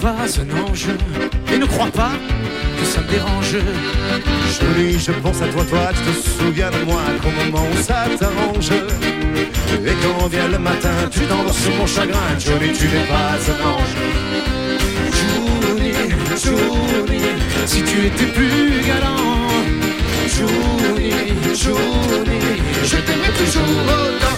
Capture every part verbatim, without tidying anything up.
pas un ange. Et ne crois pas que ça me dérange. Jolie, je pense à toi, toi, tu te souviens de moi qu'au moment où ça t'arrange. Et quand vient le matin, tu t'endors sur mon chagrin. Jolie, tu n'es pas un ange. Jolie, Jolie, si tu étais plus galant. Jolie, Jolie, je t'aimerais toujours autant.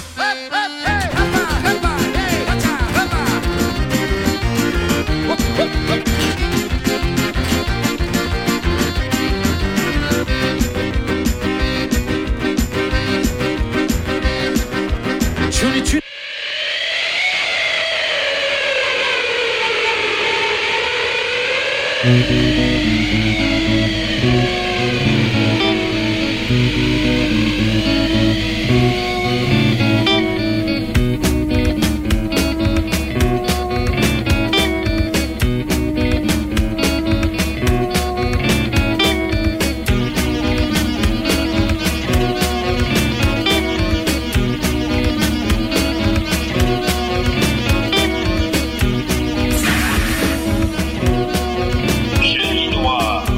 Jolie, tu... Génie noir.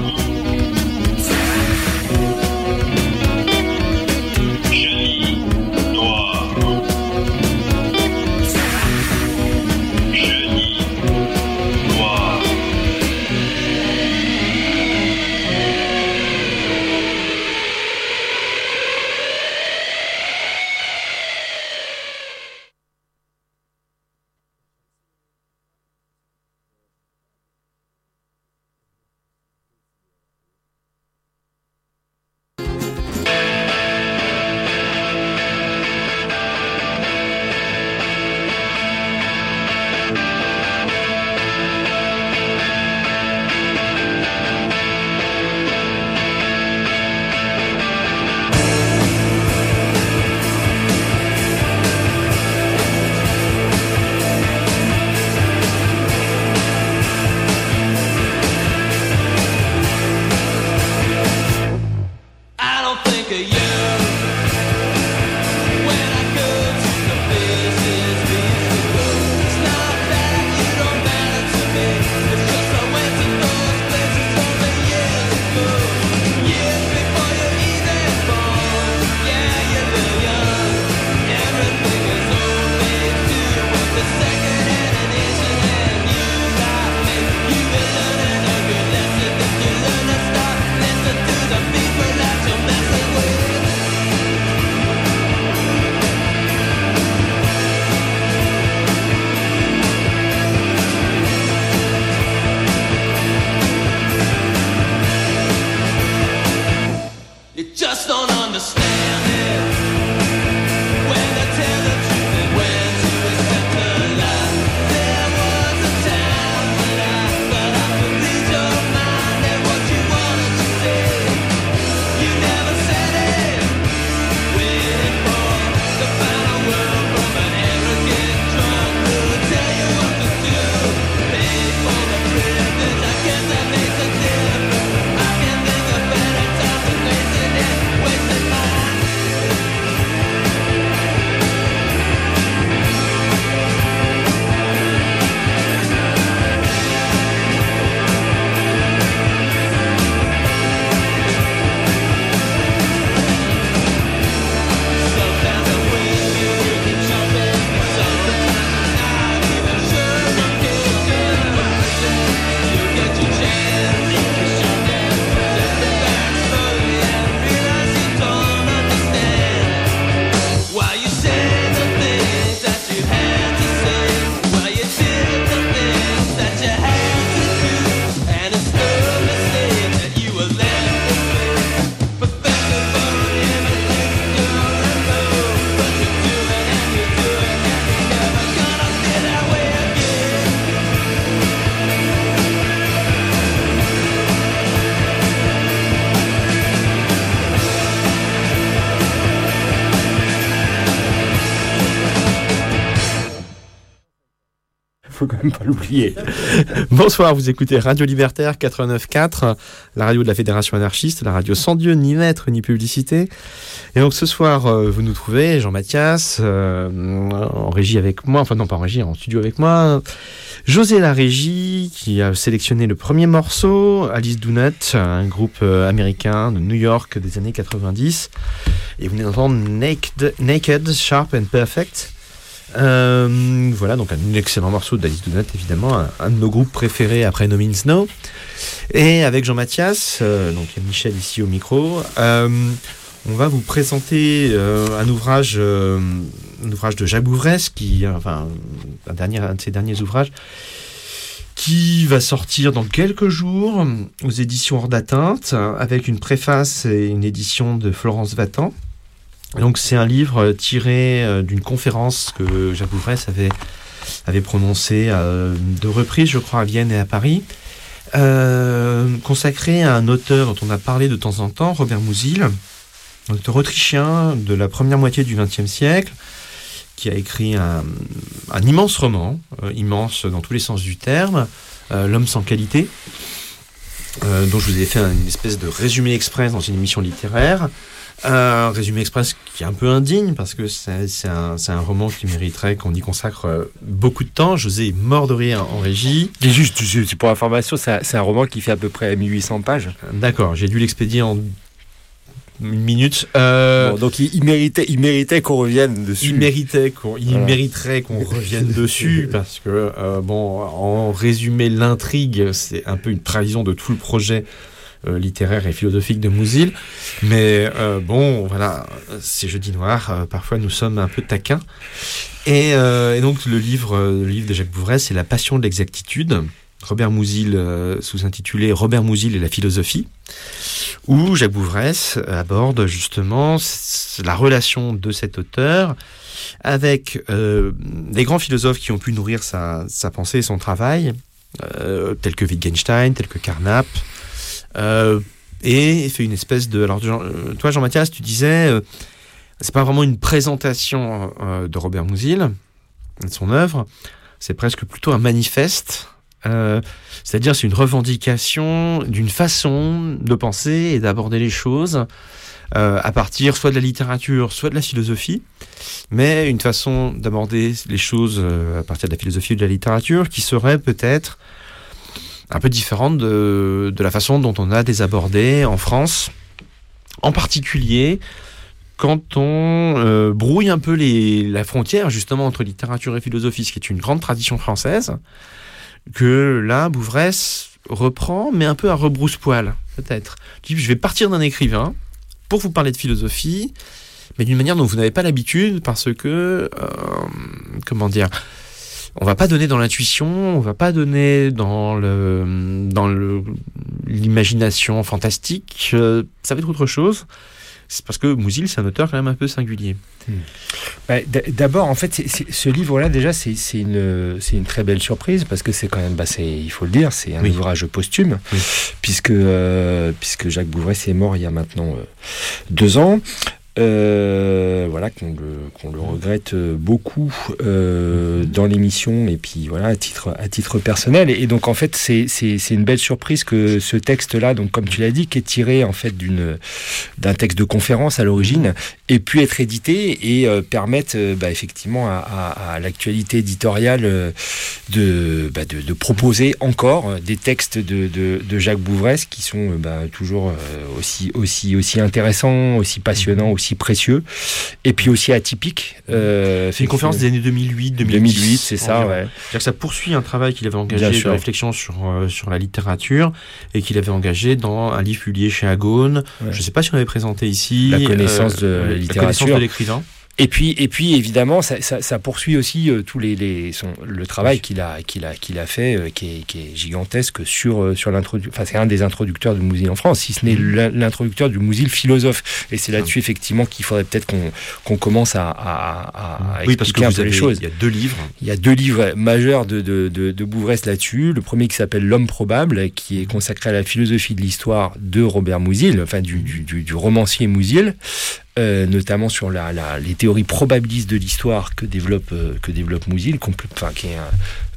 faut quand même pas l'oublier. Bonsoir, vous écoutez Radio Libertaire quatre-vingt-neuf virgule quatre, la radio de la Fédération anarchiste, la radio sans Dieu, ni maître, ni publicité. Et donc ce soir, euh, vous nous trouvez, Jean-Mathias, euh, en régie avec moi, enfin non pas en régie, en studio avec moi, José la régie, qui a sélectionné le premier morceau, Alice Do Not, un groupe euh, américain de New York des années quatre-vingt-dix. Et vous venez d'entendre Naked, Naked, Sharp and Perfect. Euh, voilà, donc un excellent morceau d'Alice Do Not, évidemment, un, un de nos groupes préférés après No Means No. Et avec Jean-Mathias, euh, donc il y a Michel ici au micro, euh, on va vous présenter euh, un ouvrage, euh, un ouvrage de Jacques Bouvresse, qui, enfin, un, dernier, un de ses derniers ouvrages, qui va sortir dans quelques jours aux éditions Hors d'Atteinte, avec une préface et une édition de Florence Vatan. Donc c'est un livre tiré d'une conférence que Jacques Bouvresse avait, avait prononcée à deux reprises, je crois, à Vienne et à Paris, euh, consacré à un auteur dont on a parlé de temps en temps, Robert Musil, un auteur autrichien de la première moitié du vingtième siècle, qui a écrit un, un immense roman, euh, immense dans tous les sens du terme, euh, L'homme sans qualité, euh, dont je vous ai fait une espèce de résumé express dans une émission littéraire. Un résumé express qui est un peu indigne parce que c'est, c'est, un, c'est un roman qui mériterait qu'on y consacre beaucoup de temps. José est mort de rire en régie. Et juste, juste pour information, c'est un, c'est un roman qui fait à peu près mille huit cents pages. D'accord, j'ai dû l'expédier en une minute. Euh, bon, donc il, il, méritait, il méritait qu'on revienne dessus. Il, méritait qu'on, il voilà. mériterait qu'on revienne dessus parce que, euh, bon, en résumé, l'intrigue, c'est un peu une trahison de tout le projet Euh, littéraire et philosophique de Musil, mais euh, bon, voilà, c'est jeudi noir, euh, parfois nous sommes un peu taquins, et, euh, et donc le livre, euh, le livre de Jacques Bouvresse, c'est La passion de l'exactitude, Robert Musil, euh, sous-intitulé Robert Musil et la philosophie, où Jacques Bouvresse aborde justement la relation de cet auteur avec euh, les grands philosophes qui ont pu nourrir sa, sa pensée et son travail, euh, tels que Wittgenstein, tels que Carnap, Euh, et il fait une espèce de... Alors, toi, Jean-Mathias, tu disais, euh, c'est pas vraiment une présentation euh, de Robert Musil, de son œuvre, c'est presque plutôt un manifeste, euh, c'est-à-dire c'est une revendication d'une façon de penser et d'aborder les choses euh, à partir soit de la littérature, soit de la philosophie, mais une façon d'aborder les choses euh, à partir de la philosophie ou de la littérature qui serait peut-être un peu différente de, de la façon dont on a les abordé en France, en particulier quand on euh, brouille un peu les, la frontière justement entre littérature et philosophie, ce qui est une grande tradition française, que là, Bouvresse reprend, mais un peu à rebrousse-poil, peut-être. Je vais partir d'un écrivain pour vous parler de philosophie, mais d'une manière dont vous n'avez pas l'habitude, parce que, euh, comment dire... On va pas donner dans l'intuition, on va pas donner dans le dans le l'imagination fantastique. Euh, ça va être autre chose. C'est parce que Musil, c'est un auteur quand même un peu singulier. Hmm. Bah, d- d'abord, en fait, c'est, c'est, ce livre-là, déjà, c'est, c'est une c'est une très belle surprise parce que c'est quand même, bah, c'est, il faut le dire, c'est un oui. ouvrage posthume, oui. puisque euh, puisque Jacques Bouvresse est mort il y a maintenant euh, deux ans. Euh, voilà, qu'on le, qu'on le regrette beaucoup euh, dans l'émission et puis voilà, à titre, à titre personnel. Et, et donc en fait, c'est, c'est, c'est une belle surprise que ce texte-là, donc comme tu l'as dit, qui est tiré en fait d'une, d'un texte de conférence à l'origine, ait pu être édité et euh, permettre euh, bah, effectivement à, à, à l'actualité éditoriale euh, de, bah, de, de proposer encore des textes de, de, de Jacques Bouvresse qui sont bah, toujours euh, aussi, aussi, aussi intéressants, aussi passionnants, aussi précieux et puis aussi atypique. Euh, c'est une conférence des années deux mille huit, deux mille dix, deux mille huit, c'est ça, ouais. C'est-à-dire que ça poursuit un travail qu'il avait engagé de réflexion sur euh, sur la littérature et qu'il avait engagé dans un livre publié chez Agone. Ouais. Je ne sais pas si on avait présenté ici la connaissance euh, de la littérature, la connaissance de l'écrivain. Et puis, et puis évidemment, ça, ça, ça poursuit aussi euh, tous les, les son, le travail qu'il a, qu'il a, qu'il a fait, euh, qui, est, qui est gigantesque sur euh, sur l'introduction. Enfin, c'est un des introducteurs du Musil en France, si ce n'est l'introducteur du Musil philosophe. Et c'est là-dessus effectivement qu'il faudrait peut-être qu'on qu'on commence à, à, à, à oui, expliquer un peu les choses. Il y a deux livres. Il y a deux livres majeurs de de de, de Bouvresse là-dessus. Le premier qui s'appelle L'homme probable, qui est consacré à la philosophie de l'histoire de Robert Musil, enfin du du, du, du romancier Musil. Euh, notamment sur la, la, les théories probabilistes de l'histoire que développe, euh, que développe Musil, compl- enfin, qui est un,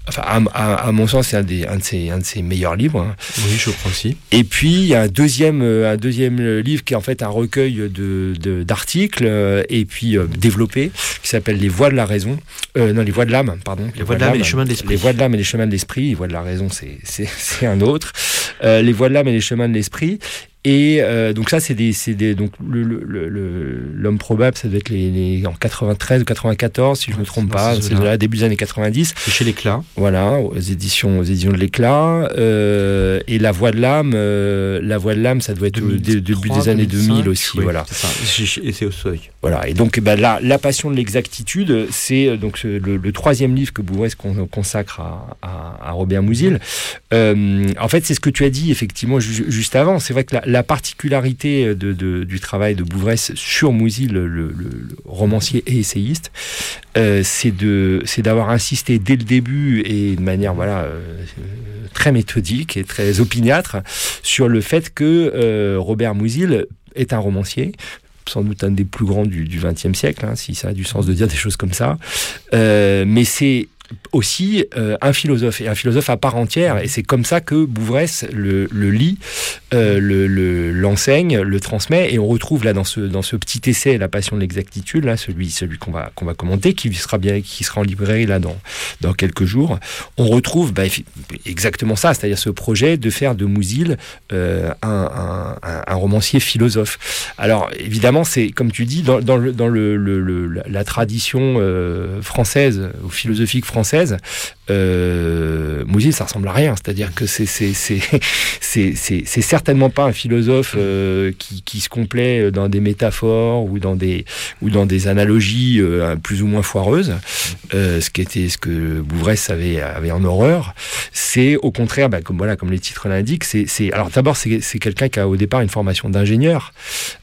Enfin, à, à, à mon sens, c'est un, des, un, de ses, un de ses meilleurs livres. Hein. Oui, je crois aussi. Et puis, il y a un deuxième, un deuxième livre qui est en fait un recueil de, de, d'articles euh, et puis euh, développé, qui s'appelle Les Voies de la Raison. Euh, non, Les Voies de l'âme, pardon. Les, les Voies de l'âme et les chemins de l'esprit. Les Voies de l'âme et les chemins de l'esprit. Les Voies de la Raison, c'est, c'est, c'est un autre. Euh, les Voies de l'âme et les chemins de l'esprit. Et euh, donc ça, c'est des, c'est des, donc le, le, le, l'homme probable, ça doit être les, les en quatre-vingt-treize ou quatre-vingt-quatorze, si je me trompe pas, c'est là, début des années quatre-vingt-dix. C'est chez l'Éclat. Voilà, aux éditions, aux éditions de l'Éclat. Euh, et la Voix de l'âme, euh, la Voix de l'âme, ça doit être au début des années deux mille aussi, oui, voilà. C'est ça. Et c'est au seuil. Voilà. Et donc, bah, la, la passion de l'exactitude, c'est donc le, le troisième livre que Bouvresse consacre à, à, à Robert Musil. Euh, en fait, c'est ce que tu as dit effectivement ju- juste avant. C'est vrai que la, la particularité de, de, du travail de Bouvresse sur Musil, le, le, le romancier et essayiste, euh, c'est de, c'est d'avoir insisté dès le début et de manière voilà euh, très méthodique et très opiniâtre sur le fait que euh, Robert Musil est un romancier, sans doute un des plus grands du vingtième siècle, hein, si ça a du sens de dire des choses comme ça. Euh, mais c'est aussi euh, un philosophe, et un philosophe à part entière, et c'est comme ça que Bouvresse le, le lit, euh, le, le, l'enseigne, le transmet, et on retrouve là dans ce, dans ce petit essai La Passion de l'exactitude, là, celui, celui qu'on va, qu'on va commenter, qui sera, bien, qui sera en librairie là dans, dans quelques jours, on retrouve bah, exactement ça, c'est-à-dire ce projet de faire de Musil euh, un, un, un, un romancier philosophe. Alors évidemment, c'est comme tu dis, dans, dans, le, dans le, le, le, la tradition euh, française, ou philosophique française, française, euh, Musil, ça ressemble à rien. C'est-à-dire que c'est c'est c'est c'est c'est, c'est certainement pas un philosophe euh, qui qui se complaît dans des métaphores ou dans des ou dans des analogies euh, plus ou moins foireuses. Euh, ce qui était ce que Bouvresse avait avait en horreur. C'est au contraire, bah, comme voilà, comme les titres l'indiquent, c'est c'est alors d'abord c'est c'est quelqu'un qui a au départ une formation d'ingénieur.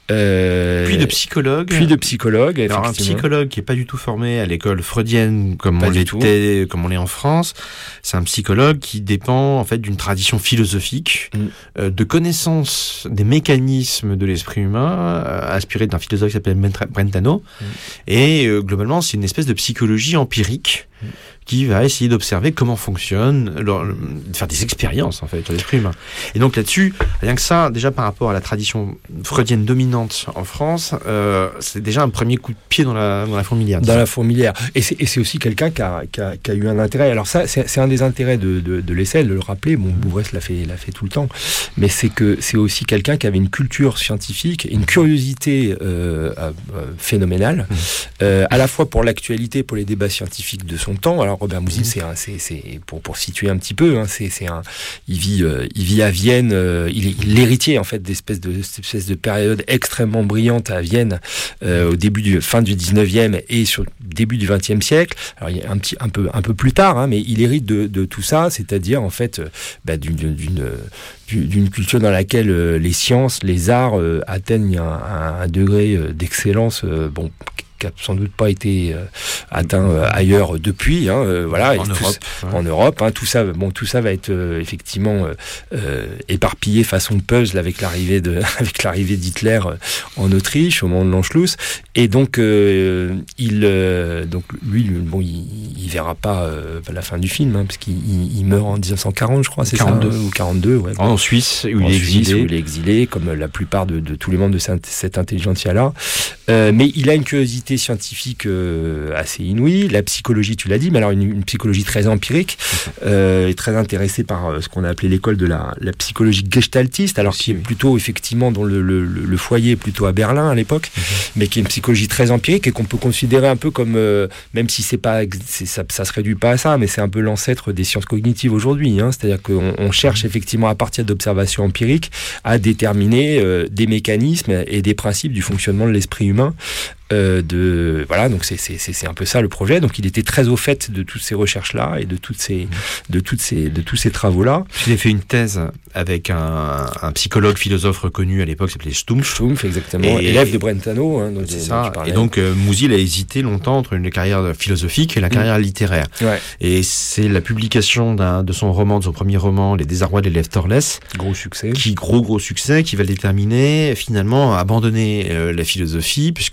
Euh, puis de psychologue. Puis de psychologue. Alors un psychologue qui est pas du tout formé à l'école freudienne comme pas on l'était, comme on l'est en France. C'est un psychologue qui dépend en fait d'une tradition philosophique, mm. euh, de connaissance des mécanismes de l'esprit humain, euh, inspiré d'un philosophe qui s'appelle Brentano. Mm. Et euh, globalement, c'est une espèce de psychologie empirique. Mm. qui va essayer d'observer comment fonctionne, leur, de faire des expériences en fait sur l'esprit humain. Et donc là-dessus, rien que ça, déjà par rapport à la tradition freudienne dominante en France, euh, c'est déjà un premier coup de pied dans la, dans la fourmilière. Dans la fourmilière. Et c'est, et c'est aussi quelqu'un qui a, qui, a, qui a eu un intérêt. Alors ça, c'est, c'est un des intérêts de, de, de l'essai, de le rappeler. Bon, Bouvresse l'a fait, l'a fait tout le temps. Mais c'est que c'est aussi quelqu'un qui avait une culture scientifique, une curiosité euh, euh, phénoménale, mmh. euh, à la fois pour l'actualité, pour les débats scientifiques de son temps. Alors Robert Musil, c'est, un, c'est, c'est pour pour situer un petit peu, hein, c'est c'est un, il vit euh, il vit à Vienne, euh, il est l'héritier en fait d'espèce de espèce de période extrêmement brillante à Vienne euh, au début du fin du dix-neuvième et sur le début du vingtième siècle. Alors il y a un petit un peu un peu plus tard, hein, mais il hérite de de tout ça, c'est-à-dire en fait euh, bah, d'une d'une d'une culture dans laquelle euh, les sciences, les arts euh, atteignent un, un, un degré euh, d'excellence euh, bon qui a sans doute pas été euh, atteint euh, ailleurs depuis, hein, euh, voilà, en et Europe, tout, ouais. en Europe, hein, tout ça, bon, tout ça va être euh, effectivement euh, euh, éparpillé façon puzzle avec l'arrivée de, avec l'arrivée d'Hitler euh, en Autriche au moment de l'Anschluss, et donc euh, il, euh, donc lui, bon, il, il verra pas euh, la fin du film, hein, parce qu'il il meurt en dix-neuf cent quarante, je crois, c'est quarante-deux. ça, hein, ou quarante-deux, ouais. En Suisse, où en il est Suisse, exilé, où il est exilé, comme la plupart de, de tous les membres de cette, cette intelligentsia-là. Euh, mais il a une curiosité scientifique euh, assez inouïe, la psychologie, tu l'as dit, mais alors une, une psychologie très empirique, euh, et très intéressée par euh, ce qu'on a appelé l'école de la, la psychologie gestaltiste, alors qui est plutôt effectivement dont le, le, le foyer est plutôt à Berlin à l'époque, mm-hmm. mais qui est une psychologie très empirique et qu'on peut considérer un peu comme, euh, même si c'est pas, c'est, ça, ça se réduit pas à ça, mais c'est un peu l'ancêtre des sciences cognitives aujourd'hui, hein, c'est-à-dire qu'on on cherche effectivement à partir d'observations empiriques à déterminer euh, des mécanismes et des principes du fonctionnement de l'esprit humain. Euh, de voilà, donc c'est c'est c'est un peu ça le projet. Donc il était très au fait de toutes ces recherches là et de toutes ces de toutes ces de tous ces travaux là. Il a fait une thèse avec un, un psychologue philosophe reconnu à l'époque, s'appelait Stumpf. Stumpf, exactement, et, élève de Brentano. Hein, donc c'est ça. Et donc euh, Musil a hésité longtemps entre une carrière philosophique et la carrière mmh. littéraire. Ouais. Et c'est la publication d'un de son roman, de son premier roman, Les Désarrois de l'élève Torless, gros succès, qui gros gros succès, qui va le déterminer finalement à abandonner euh, la philosophie puisqu'on lui propose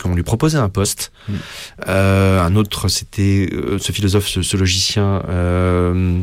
proposé un poste. Mmh. Euh, un autre, c'était euh, ce philosophe, ce, ce logicien. Euh,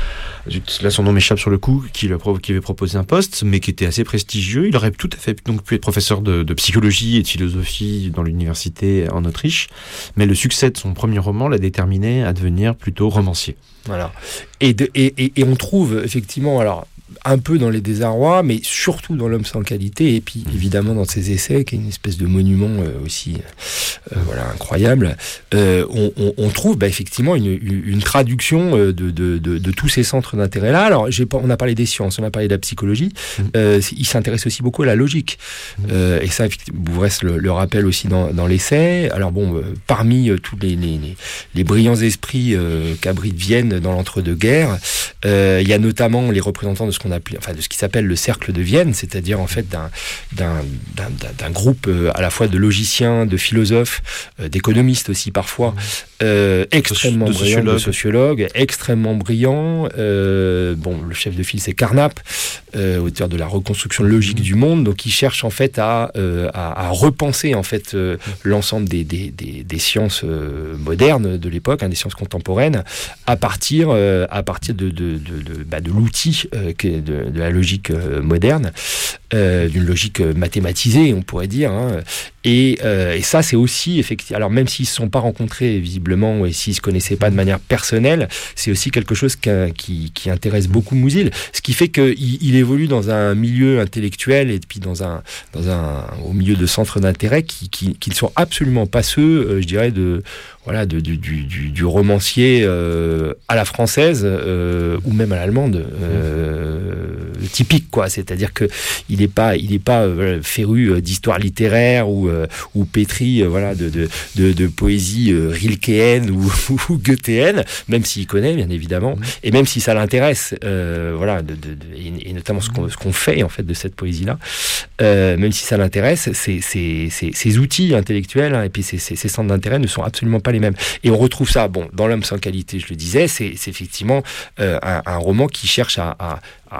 Là, son nom m'échappe sur le coup, qui, qui avait proposé un poste, mais qui était assez prestigieux. Il aurait tout à fait donc pu être professeur de, de psychologie et de philosophie dans l'université en Autriche. Mais le succès de son premier roman l'a déterminé à devenir plutôt romancier. Voilà. Et, de, et, et, et on trouve effectivement, alors, un peu dans Les Désarrois, mais surtout dans L'Homme sans qualité, et puis évidemment dans ses essais, qui est une espèce de monument euh, aussi euh, voilà, incroyable, euh, on, on, on trouve bah, effectivement une, une traduction de, de, de, de tous ces centres d'intérêt-là. Alors, j'ai pas, on a parlé des sciences, on a parlé de la psychologie, euh, il s'intéresse aussi beaucoup à la logique. Euh, et ça, Bouvresse le, le rappelle aussi dans, dans l'essai. Alors bon, euh, parmi euh, tous les, les, les, les brillants esprits euh, qu'abrite Vienne dans l'entre-deux-guerres, euh, il y a notamment les représentants de ce qu'on appelle, enfin de ce qui s'appelle le cercle de Vienne, c'est-à-dire en fait d'un, d'un, d'un, d'un groupe euh, à la fois de logiciens, de philosophes, euh, d'économistes aussi parfois, euh, extrêmement brillants, sociologues. de sociologues, extrêmement brillants. Euh, bon, le chef de file c'est Carnap, euh, auteur de la reconstruction logique mmh. du monde, donc il cherche en fait à, euh, à, à repenser en fait euh, l'ensemble des, des, des, des sciences euh, modernes de l'époque, hein, des sciences contemporaines, à partir euh, à partir de de de, de, bah, de l'outil euh, de, de la logique euh, moderne, euh, d'une logique mathématisée, on pourrait dire. Hein. Et, euh, et ça, c'est aussi effectivement. Alors même s'ils ne se sont pas rencontrés visiblement et s'ils ne se connaissaient pas de manière personnelle, c'est aussi quelque chose qui, qui intéresse beaucoup Mouzil. Ce qui fait qu'il il évolue dans un milieu intellectuel et puis dans un, dans un, au milieu de centres d'intérêt qui, qui, qui ne sont absolument pas ceux, euh, je dirais, de voilà, de, du, du, du romancier euh, à la française euh, ou même à l'allemande euh, typique, quoi. C'est-à-dire que il n'est pas, il est pas euh, féru d'histoire littéraire ou euh, ou pétri euh, voilà de de de, de poésie euh, rilkéenne ou, ou goethéenne, même s'il connaît bien évidemment, et même si ça l'intéresse, euh, voilà, de, de, de, et, et notamment ce qu'on ce qu'on fait en fait de cette poésie-là, euh, même si ça l'intéresse, ces ces ces, ces outils intellectuels hein, et puis ces, ces, ces centres d'intérêt ne sont absolument pas les mêmes. Et on retrouve ça, bon, dans L'Homme sans qualité, je le disais, c'est, c'est effectivement euh, un, un roman qui cherche à, à, à,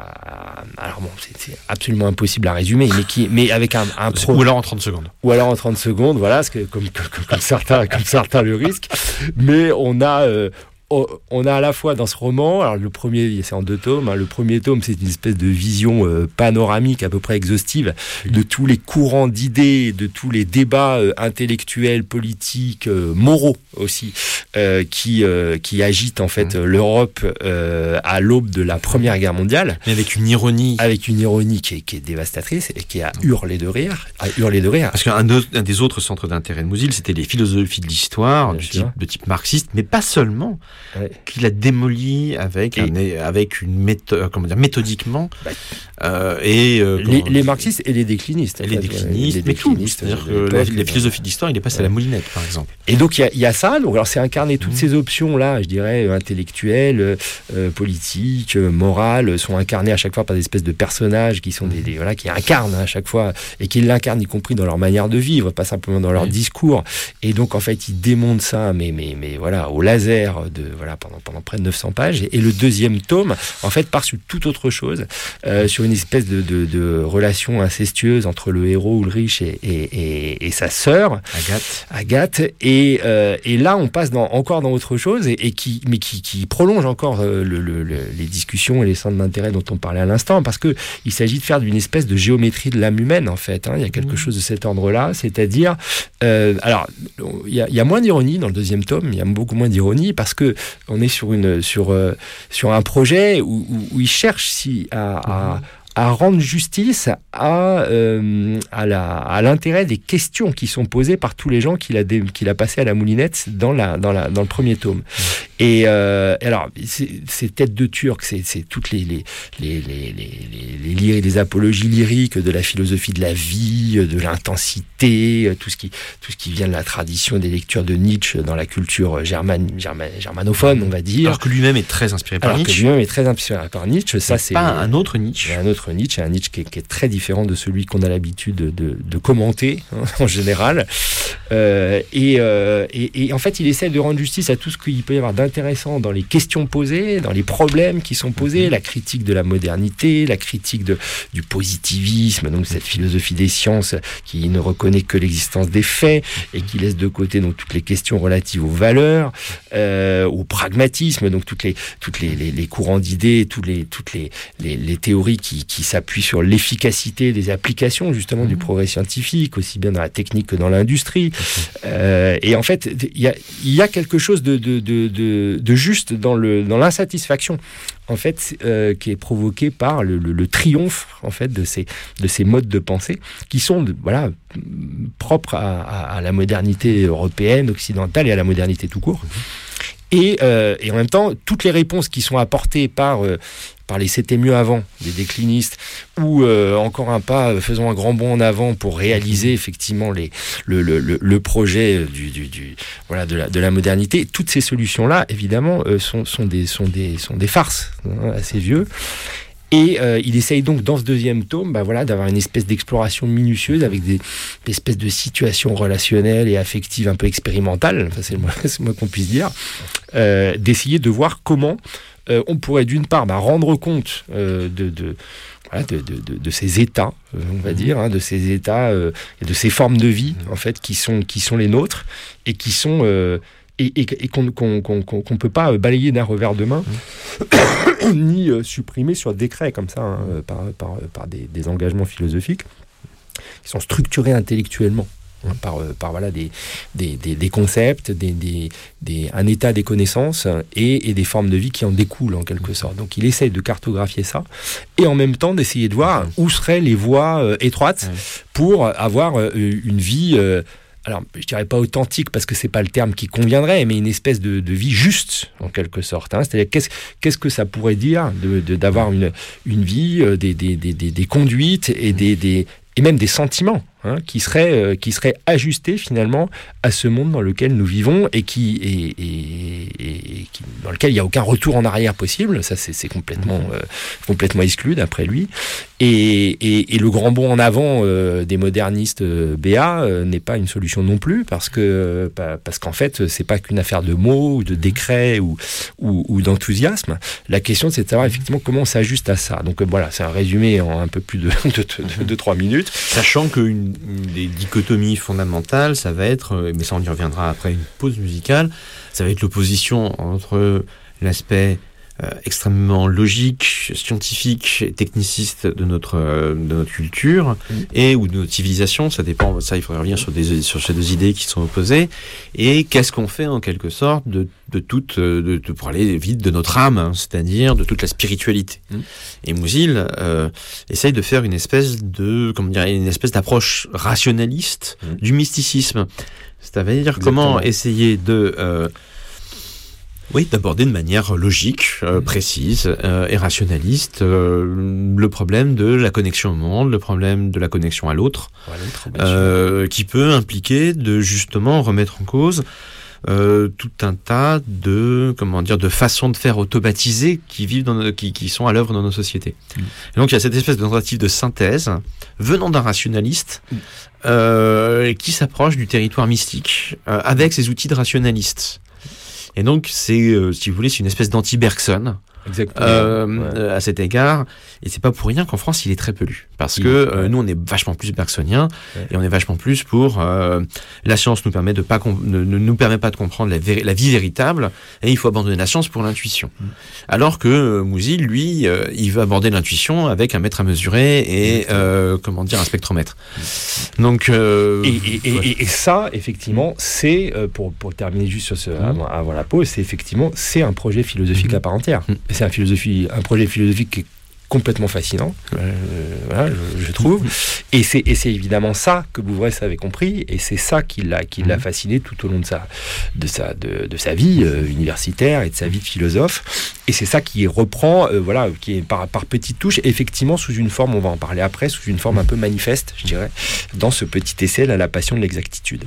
à alors bon, c'est, c'est absolument impossible à résumer, mais qui, mais avec un, un pro... ou alors en trente secondes, ou alors en trente secondes, voilà, ce que, comme, comme, comme certains, comme certains le risquent, mais on a euh, on a à la fois dans ce roman, alors le premier, c'est en deux tomes, hein, le premier tome, c'est une espèce de vision euh, panoramique à peu près exhaustive de tous les courants d'idées, de tous les débats euh, intellectuels, politiques, euh, moraux aussi, euh, qui, euh, qui agitent en fait mmh. l'Europe euh, à l'aube de la Première Guerre mondiale. Mais avec une ironie. Avec une ironie qui est, qui est dévastatrice et qui a hurlé de rire. À hurler de rire. Parce qu'un de, un des autres centres d'intérêt de Mouzil, c'était les philosophies de l'histoire, du type, de type marxiste, mais pas seulement. Ouais. Qu'il a démoli avec, un, avec une méthode, comment dire, méthodiquement. Bah, euh, et, euh, les, les marxistes et les déclinistes. Et les déclinistes, les mais déclinistes, tout. C'est-à-dire que la, les philosophies d'histoire, il est passé ouais. à la moulinette, par exemple. Et donc, il y, y a ça. Donc, alors, c'est incarner toutes mmh. ces options-là, je dirais, intellectuelles, euh, politiques, euh, morales, sont incarnées à chaque fois par des espèces de personnages qui sont des, des voilà, qui incarnent à chaque fois, et qui l'incarnent, y compris dans leur manière de vivre, pas simplement dans leur mmh. discours. Et donc, en fait, ils démontent ça, mais, mais, mais voilà, au laser de, voilà, pendant, pendant près de neuf cents pages. Et, et le deuxième tome, en fait, part sur toute autre chose, euh, sur une espèce de, de, de relation incestueuse entre le héros Ulrich et, et, et, et sa sœur, Agathe. Agathe. Et, euh, et là, on passe dans, encore dans autre chose, et, et qui, mais qui, qui prolonge encore euh, le, le, le, les discussions et les centres d'intérêt dont on parlait à l'instant, parce que il s'agit de faire d'une espèce de géométrie de l'âme humaine, en fait. Hein. Il y a quelque mmh. chose de cet ordre-là, c'est-à-dire, euh, alors, il y, a, il y a moins d'ironie dans le deuxième tome, il y a beaucoup moins d'ironie, parce que on est sur une sur euh, sur un projet où, où, où il cherche si à, à à rendre justice à, euh, à, la, à l'intérêt des questions qui sont posées par tous les gens qu'il a, dé, qu'il a passé à la moulinette dans, la, dans, la, dans le premier tome. Et euh, alors, c'est, c'est Tête de Turc, c'est, c'est toutes les, les, les, les, les, les, les, les apologies lyriques de la philosophie de la vie, de l'intensité, tout ce qui, tout ce qui vient de la tradition des lectures de Nietzsche dans la culture german, german, germanophone, on va dire. Alors que lui-même est très inspiré par alors Nietzsche. Alors que lui-même est très inspiré par Nietzsche. Ça, c'est pas un autre Nietzsche. Un autre Nietzsche, un Nietzsche qui est, qui est très différent de celui qu'on a l'habitude de, de, de commenter hein, en général. Euh, et, euh, et, et en fait, il essaie de rendre justice à tout ce qu'il peut y avoir intéressant dans les questions posées, dans les problèmes qui sont posés, la critique de la modernité, la critique de, du positivisme, donc cette philosophie des sciences qui ne reconnaît que l'existence des faits et qui laisse de côté donc toutes les questions relatives aux valeurs, euh, au pragmatisme, donc toutes les toutes les, les, les courants d'idées, toutes les toutes les les, les théories qui, qui s'appuient sur l'efficacité des applications justement mmh. du progrès scientifique, aussi bien dans la technique que dans l'industrie. Euh, et en fait, il y a il y a quelque chose de de de de, de juste dans le dans l'insatisfaction en fait euh, qui est provoquée par le, le, le triomphe en fait de ces de ces modes de pensée qui sont de, voilà propres à, à, à la modernité européenne, occidentale et à la modernité tout court. Et, euh, et en même temps, toutes les réponses qui sont apportées par, euh, par les c'était mieux avant des déclinistes, ou euh, encore un pas, euh, faisons un grand bond en avant pour réaliser effectivement les, le, le, le, le projet du, du, du, voilà, de, la, de la modernité, toutes ces solutions-là, évidemment, euh, sont, sont, des, sont, des, sont des farces hein, assez vieux. Et euh, il essaye donc dans ce deuxième tome bah voilà, d'avoir une espèce d'exploration minutieuse avec des, des espèces de situations relationnelles et affectives un peu expérimentales, enfin, c'est le moins, c'est le moins qu'on puisse dire, euh, d'essayer de voir comment euh, on pourrait d'une part bah, rendre compte euh, de, de, voilà, de, de, de, de ces états, euh, on va dire, hein, de ces états euh, et de ces formes de vie en fait, qui, sont, qui sont les nôtres et qui sont... Euh, Et, et, et qu'on qu'on, qu'on, qu'on peut pas balayer d'un revers de main, mmh. ni euh, supprimer sur décret comme ça, hein, par, par, par des, des engagements philosophiques qui sont structurés intellectuellement, hein, par, par voilà, des, des, des, des concepts, des, des, des, un état des connaissances et, et des formes de vie qui en découlent en quelque sorte. Donc il essaye de cartographier ça et en même temps d'essayer de voir où seraient les voies euh, étroites pour avoir euh, une vie... Euh, alors, je dirais pas authentique parce que c'est pas le terme qui conviendrait, mais une espèce de, de vie juste, en quelque sorte. Hein. C'est-à-dire, qu'est-ce, qu'est-ce que ça pourrait dire de, de, d'avoir une, une vie, euh, des, des, des, des conduites et, des, des, et même des sentiments hein, qui, seraient, euh, qui seraient ajustés finalement à ce monde dans lequel nous vivons et, qui, et, et, et qui, dans lequel il n'y a aucun retour en arrière possible. Ça, c'est, c'est complètement, euh, complètement exclu d'après lui. Et, et, et le grand bond en avant euh, des modernistes euh, B A euh, n'est pas une solution non plus parce que euh, parce qu'en fait c'est pas qu'une affaire de mots ou de décrets ou, ou, ou d'enthousiasme. La question c'est de savoir effectivement comment on s'ajuste à ça. Donc euh, voilà, c'est un résumé en un peu plus de de, de, de trois minutes. Sachant qu'une une des dichotomies fondamentales, ça va être, mais ça on y reviendra après une pause musicale, ça va être l'opposition entre l'aspect Euh, extrêmement logique, scientifique, techniciste de notre euh, de notre culture mmh. et ou de notre civilisation, ça dépend. Ça, il faudrait revenir sur des sur ces deux idées qui sont opposées. Et qu'est-ce qu'on fait en quelque sorte de de toute de, de pour aller vite de notre âme, hein, c'est-à-dire de toute la spiritualité. Mmh. Et Musil euh, essaye de faire une espèce de comment dire une espèce d'approche rationaliste mmh. du mysticisme. C'est-à-dire Exactement. Comment essayer de euh, Oui, d'aborder de manière logique, euh, précise euh, et rationaliste euh, le problème de la connexion au monde, le problème de la connexion à l'autre, à l'autre euh, qui peut impliquer de justement remettre en cause euh, tout un tas de comment dire de façons de faire automatisées qui vivent dans nos, qui, qui sont à l'œuvre dans nos sociétés. Mmh. Et donc il y a cette espèce de tentative de synthèse venant d'un rationaliste mmh. euh, qui s'approche du territoire mystique euh, avec ses outils de rationaliste. Et donc, c'est, euh, si vous voulez, c'est une espèce d'anti-Bergson euh, ouais. à cet égard. Et c'est pas pour rien qu'en France, il est très peu lu. Parce que euh, ouais. nous, on est vachement plus bergsoniens ouais. et on est vachement plus pour euh, la science nous permet de pas com- ne, ne nous permet pas de comprendre la, vé- la vie véritable et il faut abandonner la science pour l'intuition. Mm. Alors que euh, Musil, lui, euh, il veut aborder l'intuition avec un mètre à mesurer et euh, comment dire un spectromètre. Mm. Donc euh, et, et, ouais. et, et ça, effectivement, c'est euh, pour pour terminer juste sur ce mm. avant, avant la pause, c'est effectivement c'est un projet philosophique mm. à part entière. Mm. C'est un philosophie, un projet philosophique qui est complètement fascinant, euh, voilà, je, je trouve. Et c'est, et c'est évidemment ça que Bouvresse avait compris, et c'est ça qui l'a, qui l'a fasciné tout au long de sa, de sa, de, de sa vie euh, universitaire et de sa vie de philosophe. Et c'est ça qui reprend, euh, voilà, qui est par, par petites touches, effectivement sous une forme, on va en parler après, sous une forme un peu manifeste, je dirais, dans ce petit essai, là, La passion de l'exactitude.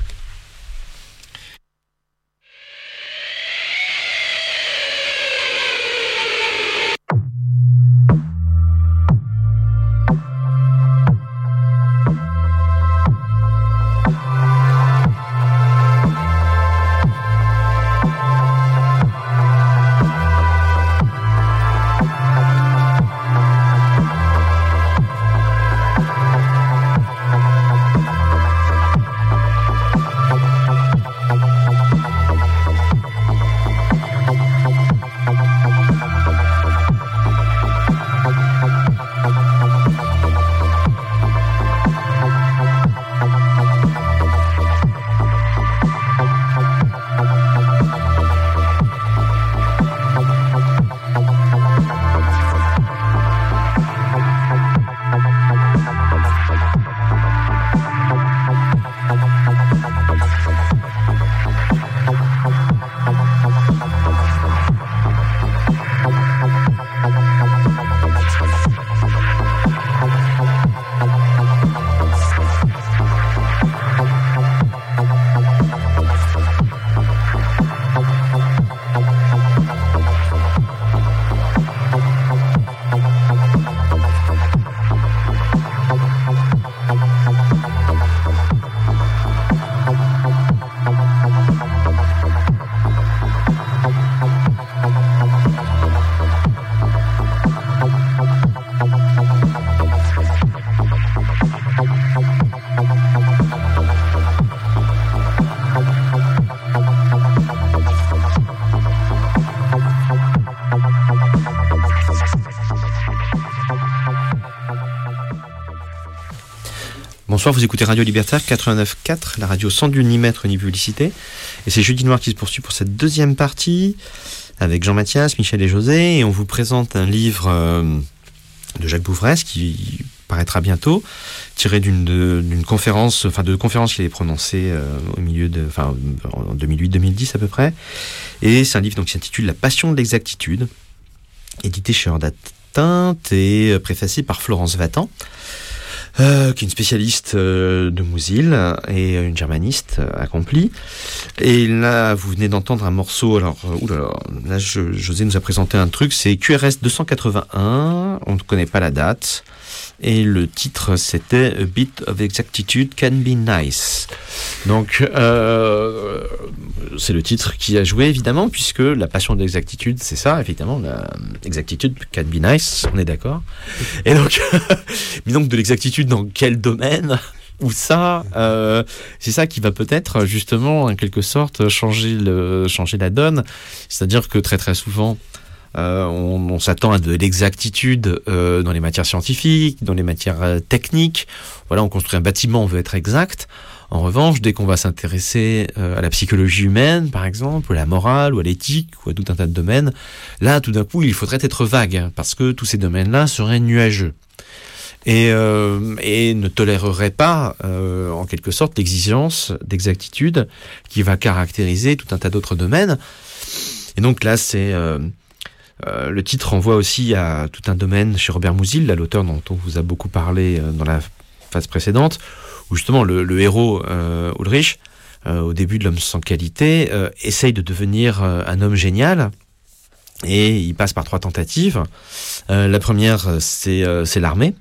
Bonsoir, vous écoutez Radio Libertaire quatre-vingt-neuf virgule quatre, la radio sans nul ni maître ni publicité. Et c'est Jeudi Noir qui se poursuit pour cette deuxième partie avec Jean-Mathias, Michel et José. Et on vous présente un livre euh, de Jacques Bouvresse qui paraîtra bientôt, tiré d'une, de, d'une conférence, enfin de conférences qu'il avait prononcées euh, au milieu de, enfin en deux mille huit deux mille dix à peu près. Et c'est un livre donc qui s'intitule La Passion de l'exactitude, édité chez Hors d'Atteinte et préfacé par Florence Vatan. Euh, qui est une spécialiste euh, de Mousil et une germaniste euh, accomplie. Et là, vous venez d'entendre un morceau. Alors, euh, oulala, là, je, José nous a présenté un truc. C'est Q R S deux cent quatre-vingt-un. On ne connaît pas la date. Et le titre, c'était A Bit of Exactitude Can Be Nice. Donc, euh, c'est le titre qui a joué, évidemment, puisque la passion de l'exactitude, c'est ça, évidemment. L'exactitude can be nice, on est d'accord. Et donc, mais donc de l'exactitude dans quel domaine ? Où ça, euh, c'est ça qui va peut-être, justement, en quelque sorte, changer, le, changer la donne. C'est-à-dire que très très souvent, Euh, on, on s'attend à de l'exactitude euh, dans les matières scientifiques, dans les matières euh, techniques. Voilà, on construit un bâtiment, on veut être exact. En revanche, dès qu'on va s'intéresser euh, à la psychologie humaine, par exemple, ou à la morale, ou à l'éthique, ou à tout un tas de domaines, là, tout d'un coup, il faudrait être vague, parce que tous ces domaines-là seraient nuageux. Et, euh, et ne tolérerait pas, euh, en quelque sorte, l'exigence d'exactitude qui va caractériser tout un tas d'autres domaines. Et donc là, c'est... Euh, Euh, le titre renvoie aussi à tout un domaine chez Robert Musil, là, l'auteur dont on vous a beaucoup parlé euh, dans la phase précédente, où justement le, le héros euh, Ulrich, euh, au début de L'Homme sans qualité, euh, essaye de devenir euh, un homme génial, et il passe par trois tentatives. Euh, la première, c'est, euh, c'est l'armée.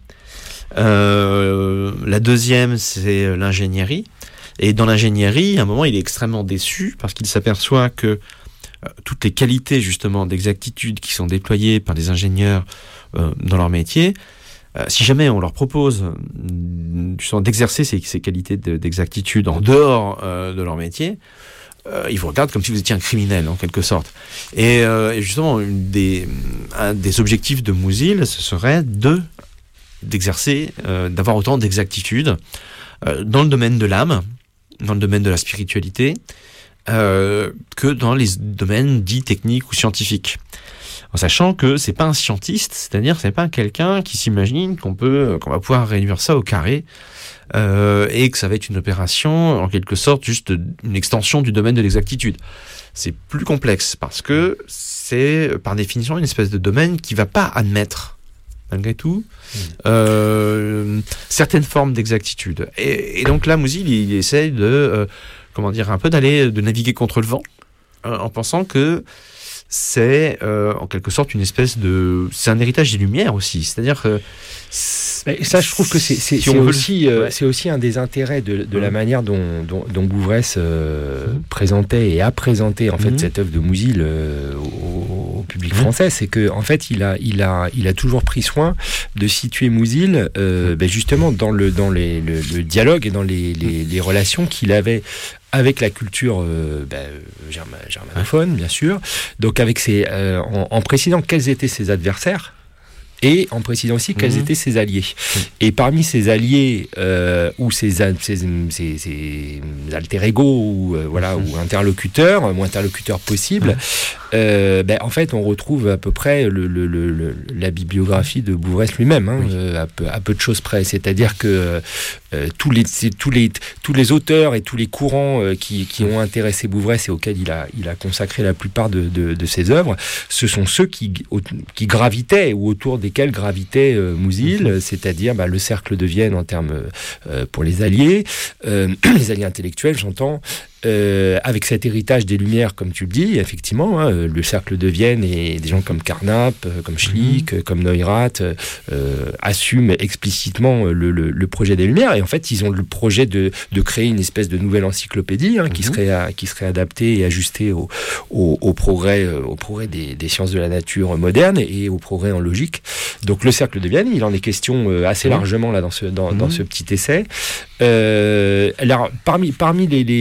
Euh, la deuxième, c'est l'ingénierie. Et dans l'ingénierie, à un moment, il est extrêmement déçu parce qu'il s'aperçoit que toutes les qualités justement d'exactitude qui sont déployées par les ingénieurs euh, dans leur métier, euh, si jamais on leur propose euh, d'exercer ces, ces qualités de, d'exactitude en dehors euh, de leur métier, euh, ils vous regardent comme si vous étiez un criminel en quelque sorte. Et, euh, et justement, une des, un des objectifs de Musil, ce serait de d'exercer, euh, d'avoir autant d'exactitude euh, dans le domaine de l'âme, dans le domaine de la spiritualité, Euh, que dans les domaines dits techniques ou scientifiques. En sachant que c'est pas un scientiste, c'est-à-dire c'est pas quelqu'un qui s'imagine qu'on peut, qu'on va pouvoir réduire ça au carré, euh, et que ça va être une opération, en quelque sorte, juste une extension du domaine de l'exactitude. C'est plus complexe, parce que c'est, par définition, une espèce de domaine qui va pas admettre, malgré tout, mmh. euh, certaines formes d'exactitude. Et, et donc là, Musil, il, il essaye de... Euh, comment dire, un peu d'aller, de naviguer contre le vent, euh, en pensant que c'est, euh, en quelque sorte, une espèce de... C'est un héritage des Lumières aussi, c'est-à-dire que... Mais ça, je trouve que c'est, c'est, si c'est, aussi, le... euh, ouais. c'est aussi un des intérêts de, de mmh. la manière dont, dont, dont Bouvresse euh, mmh. présentait et a présenté en fait mmh. cette œuvre de Musil euh, au, au public mmh. français, c'est que en fait il a, il a, il a toujours pris soin de situer Musil euh, ben justement dans le, dans les, le, le dialogue et dans les, les, les relations qu'il avait avec la culture euh, ben, germa, germanophone, bien sûr. Donc avec ses, euh, en, en précisant quels étaient ses adversaires. Et en précisant aussi quels mmh. étaient ses alliés. Mmh. Et parmi ses alliés, euh, ou ses, ses, ses, ses alter ego, ou, euh, voilà, mmh. ou interlocuteurs, ou interlocuteurs possibles, mmh. euh, ben, en fait, on retrouve à peu près le, le, le, le, la bibliographie de Bouvresse lui-même, hein, oui. euh, à, peu, à peu de choses près. C'est-à-dire que euh, tous, les, tous, les, tous les auteurs et tous les courants euh, qui, qui ont intéressé Bouvresse et auxquels il a, il a consacré la plupart de, de, de ses œuvres, ce sont ceux qui, au, qui gravitaient ou autour des desquels gravitait euh, Musil, mmh. c'est-à-dire bah, le cercle de Vienne en termes euh, pour les alliés, euh, les alliés intellectuels, j'entends, euh, avec cet héritage des Lumières, comme tu le dis, effectivement, hein, le cercle de Vienne et des gens comme Carnap, comme Schlick, mmh. comme Neurath euh, assument explicitement le, le, le projet des Lumières, et en fait, ils ont le projet de, de créer une espèce de nouvelle encyclopédie hein, mmh. qui serait à, qui serait adaptée et ajustée au, au, au progrès, au progrès des, des sciences de la nature modernes et au progrès en logique. Donc le cercle de Vienne, il en est question euh, assez mmh. largement là dans ce dans, mmh. dans ce petit essai. Euh, alors parmi parmi les, les, les effectivement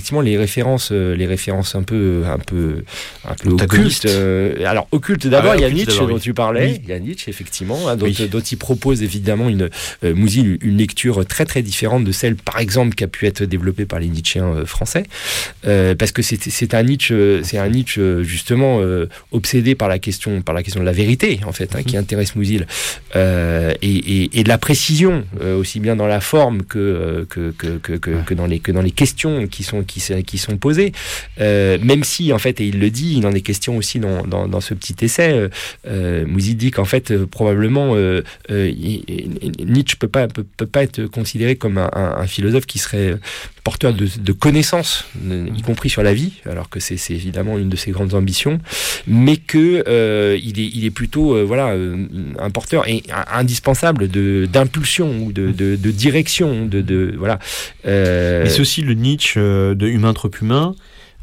effectivement les références, euh, les références un peu, un peu, un peu occultes. Euh, alors occultes d'abord, ah ouais, il y a Nietzsche dont oui. tu parlais, oui. il y a Nietzsche effectivement, hein, dont, oui. dont il propose évidemment une euh, Mousil une lecture très très différente de celle, par exemple, qui a pu être développée par les Nietzschéens euh, français, euh, parce que c'est, c'est un Nietzsche, c'est un Nietzsche justement euh, obsédé par la question, par la question de la vérité en fait, hein, mmh. qui intéresse Mousil euh, et, et, et de la précision euh, aussi bien dans la forme que euh, que, que, que, que, que dans les que dans les questions qui sont qui, qui sont posées, euh, même si en fait, et il le dit, il en est question aussi dans dans, dans ce petit essai, euh, euh, Mousil dit qu'en fait euh, probablement euh, euh, Nietzsche peut pas peut, peut pas être considéré comme un, un, un philosophe qui serait porteur de, de connaissances, y compris sur la vie, alors que c'est, c'est évidemment une de ses grandes ambitions, mais que euh, il est il est plutôt euh, voilà euh, un porteur et un, indispensable de d'impulsion ou de, de, de direction de, de voilà. Euh... Mais c'est aussi le Nietzsche euh, de humain trop humain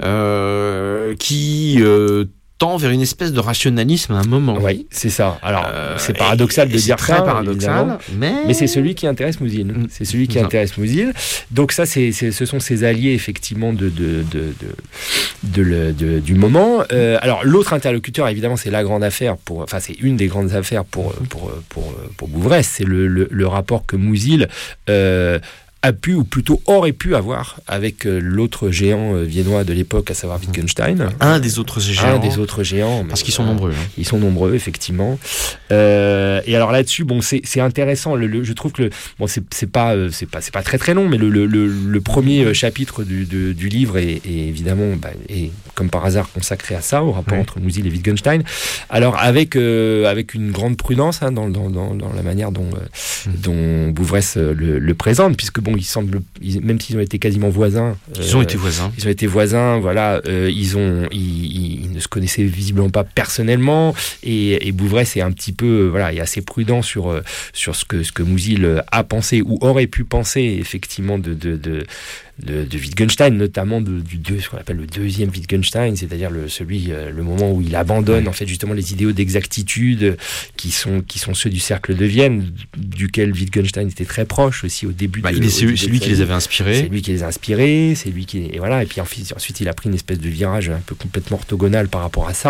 euh, qui euh, tend vers une espèce de rationalisme à un moment. Oui, c'est ça. Alors, euh, c'est paradoxal de dire ça, paradoxal, mais... mais c'est celui qui intéresse Mousil. C'est celui qui non. intéresse Mousil. Donc ça, c'est, c'est, ce sont ses alliés, effectivement, de, de, de, de, de, le, de, du moment. Euh, alors, l'autre interlocuteur, évidemment, c'est la grande affaire, pour, enfin, c'est une des grandes affaires pour, pour, pour, pour Bouvresse. C'est le, le, le rapport que Mousil... Euh, a pu, ou plutôt aurait pu avoir avec euh, l'autre géant euh, viennois de l'époque, à savoir Wittgenstein. Un des autres géants. Un des autres géants. Parce qu'ils sont euh, nombreux. Hein. Ils sont nombreux, effectivement. Euh, et alors là-dessus, bon, c'est, c'est intéressant. Le, le, je trouve que le, bon, c'est, c'est pas, euh, c'est pas, c'est pas très très long, mais le, le, le, le premier chapitre du, de, du livre est, est évidemment, bah, est, comme par hasard, consacré à ça, au rapport oui. entre Mousil et Wittgenstein. Alors avec euh, avec une grande prudence hein, dans, dans, dans, dans la manière dont euh, mmh. dont Bouvresse le, le présente, puisque bon, il semble, ils, même s'ils ont été quasiment voisins, ils euh, ont été voisins. Ils ont été voisins, voilà. Euh, ils ont, ils, ils ne se connaissaient visiblement pas personnellement, et, et Bouvresse est un petit peu, voilà, est assez prudent sur sur ce que ce que Mousil a pensé ou aurait pu penser effectivement de de, de De, de Wittgenstein, notamment de, du deux, ce qu'on appelle le deuxième Wittgenstein, c'est-à-dire le, celui, euh, le moment où il abandonne ouais. en fait justement les idéaux d'exactitude qui sont, qui sont ceux du cercle de Vienne, duquel Wittgenstein était très proche aussi au début. Bah, de, il est, au, c'est lui qui les avait inspirés. C'est lui qui les a inspirés, c'est lui qui, et voilà. Et puis ensuite, il a pris une espèce de virage un peu complètement orthogonal par rapport à ça.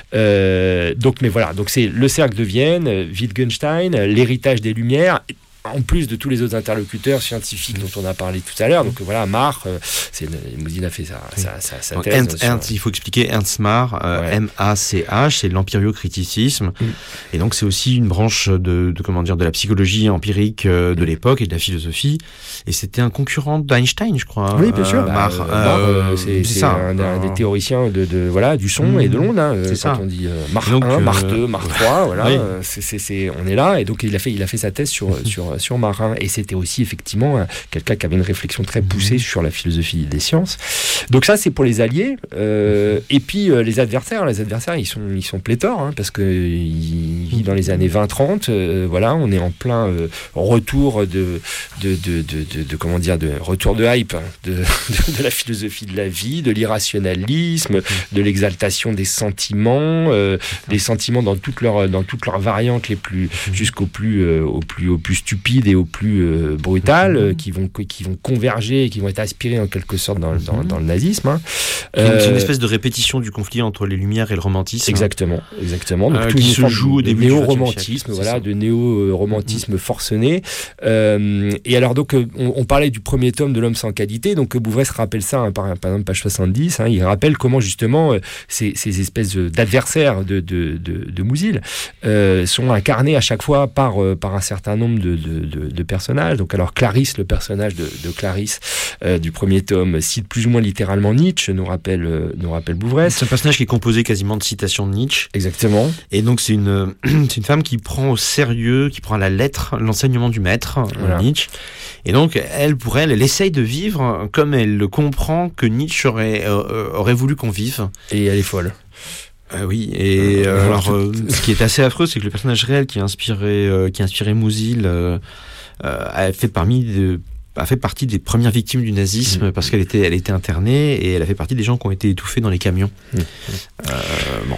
Euh, donc, mais voilà, donc c'est le cercle de Vienne, Wittgenstein, l'héritage des Lumières. En plus de tous les autres interlocuteurs scientifiques dont on a parlé tout à l'heure, donc voilà, Marr, euh, c'est Mousil a fait sa, sa, sa, sa thèse. Ernst, sur... Ernst, il faut expliquer Ernst Marr, euh, ouais. M A C H, c'est l'empiriocriticisme, mm. et donc c'est aussi une branche de, de comment dire, de la psychologie empirique euh, de l'époque et de la philosophie, et c'était un concurrent d'Einstein, je crois. Oui, bien sûr. Euh, Marr, bah, euh, euh, c'est, c'est, c'est ça, un, un des théoriciens de, de voilà du son mm. et de l'onde. Hein, c'est quand ça. On dit euh, Marr un, Marr deux, Marr trois, voilà, oui. euh, c'est, c'est, c'est, on est là, et donc il a fait, il a fait sa thèse sur sur sur Marin, et c'était aussi effectivement euh, quelqu'un qui avait une réflexion très poussée mmh. sur la philosophie des sciences. Donc ça, c'est pour les alliés. Euh, et puis euh, les adversaires, les adversaires, ils sont ils sont pléthores, hein, parce que il vit dans les années vingt trente. Euh, voilà, on est en plein euh, retour de de, de de de de comment dire, de retour de hype hein, de, de de la philosophie de la vie, de l'irrationalisme, de l'exaltation des sentiments, euh, des sentiments dans toutes leurs dans toutes leurs variantes les plus jusqu'au plus euh, au plus au plus stupide et au plus euh, brutal, euh, qui vont qui vont converger, qui vont être aspirés en quelque sorte dans dans, dans le nazisme. Hein. Euh, c'est une espèce de répétition du conflit entre les Lumières et le romantisme. Exactement, exactement. Donc euh, tout qui se joue au début du néo-romantisme, voilà, de néo-romantisme mmh. forcené. Euh, et alors donc on, on parlait du premier tome de L'homme sans qualité. Donc Bouvresse rappelle ça, hein, par, par exemple page soixante-dix. Hein, il rappelle comment justement euh, ces, ces espèces d'adversaires de de de, de Mousil euh, sont incarnés à chaque fois par euh, par un certain nombre de de, de, de personnages. Donc alors Clarisse, le personnage de, de Clarisse euh, du premier tome, cite plus ou moins littéralement Nietzsche, nous rappelle euh, nous rappelle Bouvresse. C'est un personnage qui est composé quasiment de citations de Nietzsche. Exactement. Et donc c'est une c'est une femme qui prend au sérieux, qui prend à la lettre l'enseignement du maître, voilà. Nietzsche. Et donc elle, pour elle, elle essaye de vivre comme elle comprend que Nietzsche aurait euh, aurait voulu qu'on vive. Et elle est folle. Euh, oui, et euh, alors euh, ce qui est assez affreux, c'est que le personnage réel qui a inspiré, euh, qui a inspiré Mousil euh, euh, a fait parmi de, a fait partie des premières victimes du nazisme mmh. parce qu'elle était, elle était internée et elle a fait partie des gens qui ont été étouffés dans les camions. Mmh. Euh, bon.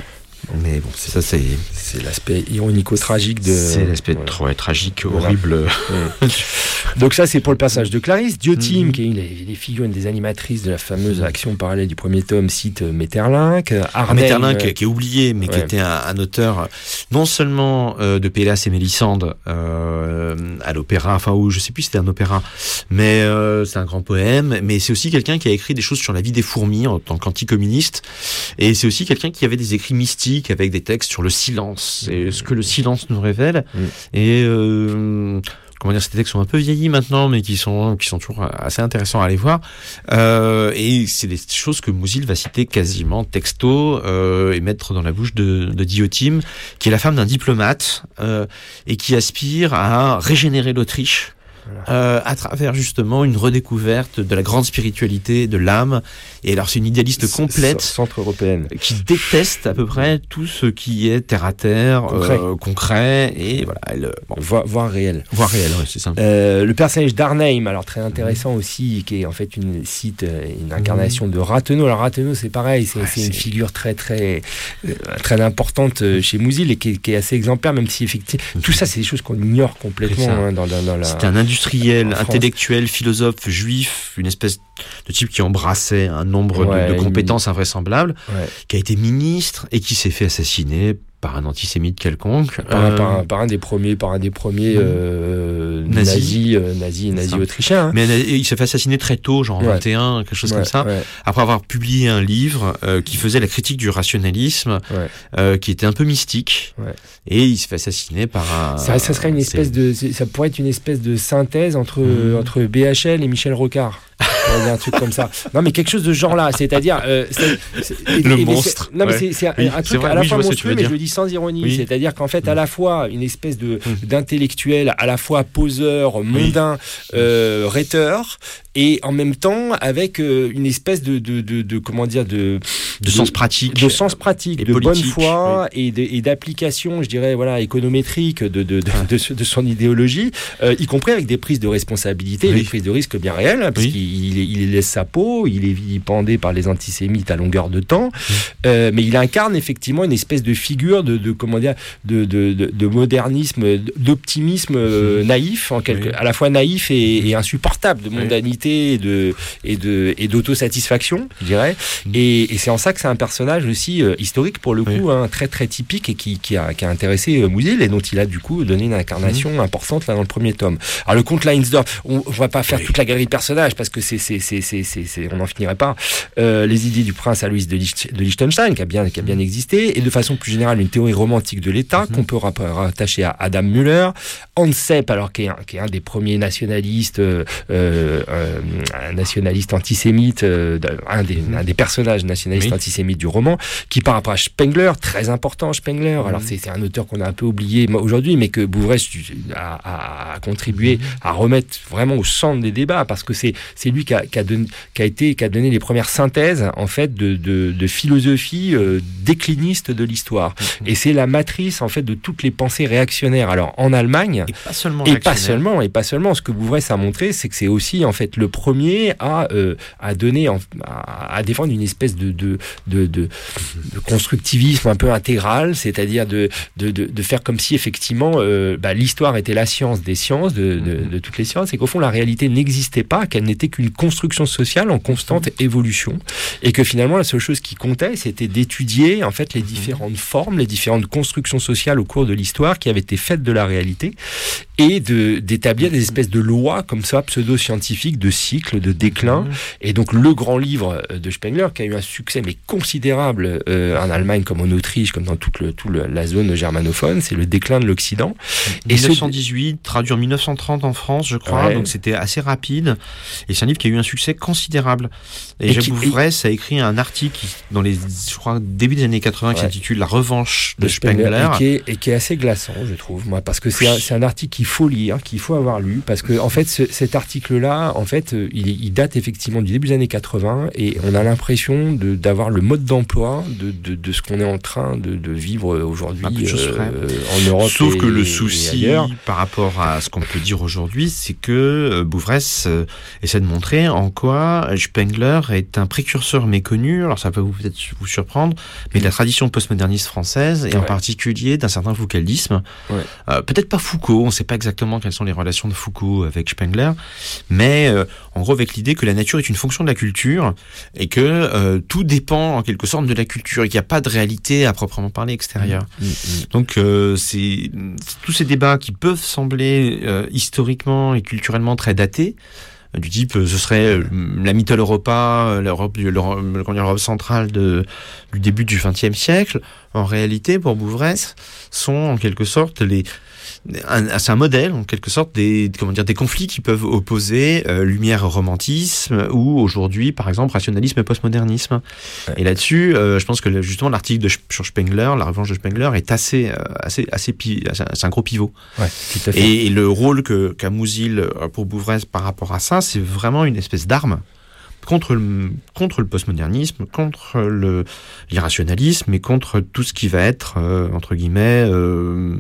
Mais bon, c'est ça, c'est... C'est l'aspect ironico-tragique de... C'est l'aspect voilà. trop tragique, horrible. Voilà. Donc ça, c'est pour le personnage de Clarisse. Diotime, Mm-hmm. qui est une des, des figures, une des animatrices de la fameuse Action parallèle du premier tome, cite Maeterlinck. Arnhem, Maeterlinck, euh... qui est oublié, mais ouais. qui était un, un auteur non seulement euh, de Pélas et Mélisande euh, à l'opéra, enfin, ou je sais plus si c'était un opéra, mais euh, c'est un grand poème, mais c'est aussi quelqu'un qui a écrit des choses sur la vie des fourmis en tant qu'anticommuniste, et c'est aussi quelqu'un qui avait des écrits mystiques avec des textes sur le silence, et ce que le silence nous révèle, mmh. et euh, comment dire, ces textes sont un peu vieillis maintenant, mais qui sont qui sont toujours assez intéressants à aller voir, euh, et c'est des choses que Mouzil va citer quasiment texto euh, et mettre dans la bouche de, de Diotime, qui est la femme d'un diplomate euh, et qui aspire à régénérer l'Autriche. Voilà. Euh, à travers justement une redécouverte de la grande spiritualité de l'âme. Et alors c'est une idéaliste complète, centre-européenne, qui déteste à peu près tout ce qui est terre à terre, concret, euh, concret et voilà, elle, bon, voire, voire réel, voire réel, ouais, c'est ça. Euh, le personnage d'Arnhem, alors très intéressant mmh. aussi, qui est en fait une cite, une incarnation mmh. de Rathenow. Alors Rathenow, c'est pareil, c'est, ouais, c'est, c'est une figure très très très importante chez Mouzil et qui est, qui est assez exemplaire, même si effectivement mmh. tout ça, c'est des choses qu'on ignore complètement hein, dans, dans, dans la. C'est un industriel, intellectuel, philosophe, juif, une espèce de type qui embrassait un nombre ouais, de, de compétences une... invraisemblables, ouais. qui a été ministre et qui s'est fait assassiner par un antisémite quelconque, par, euh... par, un, par un des premiers, par un des premiers euh, nazis, nazis, euh, nazis, nazis autrichiens. Hein. Mais il s'est fait assassiner très tôt, genre en ouais. vingt et un, quelque chose ouais, comme ça, ouais. après avoir publié un livre euh, qui faisait la critique du rationalisme, ouais. euh, qui était un peu mystique, ouais. et il s'est fait assassiner par un. Ça, ça serait une espèce de, ça pourrait être une espèce de synthèse entre mmh. entre B H L et Michel Rocard. Un truc comme ça. Non, mais quelque chose de ce genre-là, c'est-à-dire euh, c'est, c'est, le et, monstre. C'est, non, mais c'est, c'est un, oui, un truc vrai, à la oui, fois monstrueux, mais dire. je le dis sans ironie. Oui. C'est-à-dire qu'en fait, à la fois une espèce de d'intellectuel, à la fois poseur, mondain, oui. euh, rhéteur, et en même temps avec euh, une espèce de, de, de, de comment dire de, de, de sens pratique, de sens pratique, de politique, bonne foi oui. et, de, et d'application, je dirais voilà, économétrique de de, de, de, de, de son idéologie, euh, y compris avec des prises de responsabilité, oui. des prises de risque bien réelles, parce oui. qu'il il, il laisse sa peau, il est vilipendé par les antisémites à longueur de temps, oui. euh, mais il incarne effectivement une espèce de figure de, de comment dire, de, de, de, de modernisme, d'optimisme euh, naïf, en quelque, oui. à la fois naïf et, et insupportable, de mondanité oui. et de et de et d'autosatisfaction, je dirais. Mmh. Et, et c'est en ça que c'est un personnage aussi euh, historique pour le coup, oui. hein, très très typique et qui, qui a qui a intéressé euh, Mouzil et dont il a du coup donné une incarnation mmh. importante là dans le premier tome. Alors le comte Leinsdorf, on, on va pas faire oui. toute la galerie de personnages parce que c'est c'est c'est c'est, c'est, c'est on n'en finirait pas. Euh, les idées du prince Alois de, Lich, de Liechtenstein qui a bien qui a bien existé et de façon plus générale une théorie romantique de l'État mmh. qu'on peut rattacher à Adam Müller. Hans Sepp, alors qui est un, qui est un des premiers nationalistes, euh, euh, un nationaliste antisémite, euh, un, des, mmh. un des personnages nationalistes oui. antisémites du roman, qui par rapport à Spengler, très important Spengler. Mmh. Alors c'est, c'est un auteur qu'on a un peu oublié aujourd'hui, mais que Bouvray a, a, a contribué mmh. à remettre vraiment au centre des débats parce que c'est c'est lui qui a, qui a, donné, qui a été qui a donné les premières synthèses en fait de de, de philosophie euh, décliniste de l'histoire. Mmh. Et c'est la matrice en fait de toutes les pensées réactionnaires. Alors en Allemagne et pas seulement et pas seulement et pas seulement. Ce que Bouvray a montré, c'est que c'est aussi en fait le premier à euh, à donner en, à, à défendre une espèce de de, de de de constructivisme un peu intégral, c'est-à-dire de de de, de faire comme si effectivement euh, bah, l'histoire était la science des sciences de, de de toutes les sciences et qu'au fond la réalité n'existait pas, qu'elle n'était qu'une construction sociale en constante évolution et que finalement la seule chose qui comptait c'était d'étudier en fait les différentes formes, les différentes constructions sociales au cours de l'histoire qui avaient été faites de la réalité et de d'établir des espèces de lois comme ça pseudo-scientifiques de cycles, de déclin. Mmh. Et donc le grand livre de Spengler qui a eu un succès mais considérable euh, en Allemagne comme en Autriche comme dans toute le, tout le, la zone germanophone, c'est le déclin de l'Occident. Et dix-neuf cent dix-huit, ce... traduit en dix-neuf cent trente en France, je crois, ouais. donc c'était assez rapide. Et c'est un livre qui a eu un succès considérable. Et, et Jacques Bouvray a écrit un article qui, dans les, je crois, début des années quatre-vingts, ouais. qui s'intitule La revanche de, de Spengler. Spengler. Et, qui est, et qui est assez glaçant, je trouve, moi, parce que c'est, oui. un, c'est un article qu'il faut lire, qu'il faut avoir lu, parce que en fait, ce, cet article-là, en fait, fait, il, il date effectivement du début des années quatre-vingts et on a l'impression de, d'avoir le mode d'emploi de, de, de ce qu'on est en train de, de vivre aujourd'hui euh, en Europe. Sauf et, que le souci ailleurs. par rapport à ce qu'on peut dire aujourd'hui, c'est que Bouvresse euh, essaie de montrer en quoi Spengler est un précurseur méconnu. Alors ça peut vous, peut-être vous surprendre, mais de la tradition postmoderniste française et ouais. en particulier d'un certain foucaldisme. Ouais. Euh, peut-être pas Foucault, on ne sait pas exactement quelles sont les relations de Foucault avec Spengler, mais euh, en gros avec l'idée que la nature est une fonction de la culture et que euh, tout dépend en quelque sorte de la culture et qu'il n'y a pas de réalité à proprement parler extérieure. Mmh, mmh. Donc euh, c'est, c'est tous ces débats qui peuvent sembler euh, historiquement et culturellement très datés, du type ce serait la Mitteleuropa, l'Europe, l'Europe, l'Europe centrale de, du début du vingtième siècle. En réalité, pour Bouvresse, sont en quelque sorte les Un, c'est un modèle, en quelque sorte, des, comment dire, des conflits qui peuvent opposer euh, lumière et romantisme, ou aujourd'hui, par exemple, rationalisme et postmodernisme. Ouais. Et là-dessus, euh, je pense que justement l'article de, sur Spengler, la revanche de Spengler, est assez, euh, assez, assez, c'est un gros pivot. Ouais, tout à fait. Et, et le rôle que qu'a Mouzil pour Bouvresse par rapport à ça, c'est vraiment une espèce d'arme contre le, contre le postmodernisme, contre le, l'irrationalisme et contre tout ce qui va être, euh, entre guillemets, euh,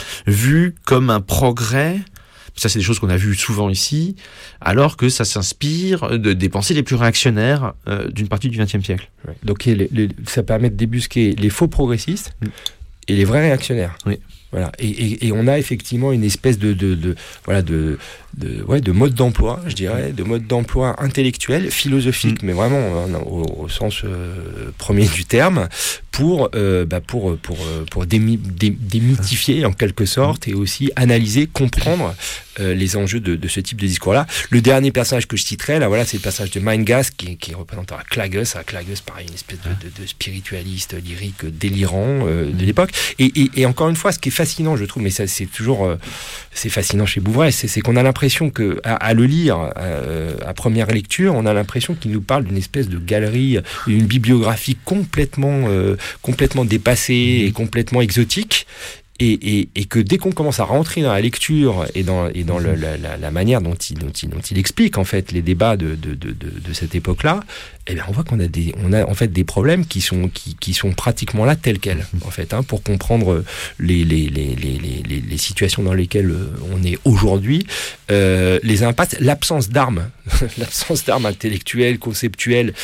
vu comme un progrès. Ça, c'est des choses qu'on a vues souvent ici, alors que ça s'inspire de, des pensées les plus réactionnaires euh, d'une partie du vingtième siècle. Ouais. Donc, les, les, ça permet de débusquer les faux progressistes mmh. et les vrais réactionnaires. Oui. Voilà. Et, et, et on a effectivement une espèce de, de, de, voilà, de, de, ouais, de mode d'emploi, je dirais, de mode d'emploi intellectuel, philosophique, mmh. mais vraiment hein, au, au sens euh, premier du terme, pour, euh, bah pour, pour, pour démi, dé, démythifier en quelque sorte et aussi analyser, comprendre euh, les enjeux de, de ce type de discours-là. Le dernier personnage que je citerai, là, voilà, c'est le personnage de Meingas qui, qui représente Klages. Klages, pareil, une espèce de, de, de spiritualiste lyrique délirant euh, de l'époque. Et, et, et encore une fois, ce qui est fascinant, je trouve, mais ça, c'est toujours euh, c'est fascinant chez Bouvresse, c'est, c'est qu'on a l'impression que à, à le lire euh, à première lecture, on a l'impression qu'il nous parle d'une espèce de galerie, une bibliographie complètement euh, complètement dépassée et complètement exotique. Et, et, et que dès qu'on commence à rentrer dans la lecture et dans, et dans le, la, la, la manière dont il, dont, il, dont il explique en fait les débats de, de, de, de, de cette époque-là, eh bien on voit qu'on a des, on a en fait des problèmes qui sont, qui, qui sont pratiquement là tels quels en fait, hein, pour comprendre les, les, les, les, les, les situations dans lesquelles on est aujourd'hui, euh, les impasses, l'absence d'armes, l'absence d'armes intellectuelles, conceptuelles,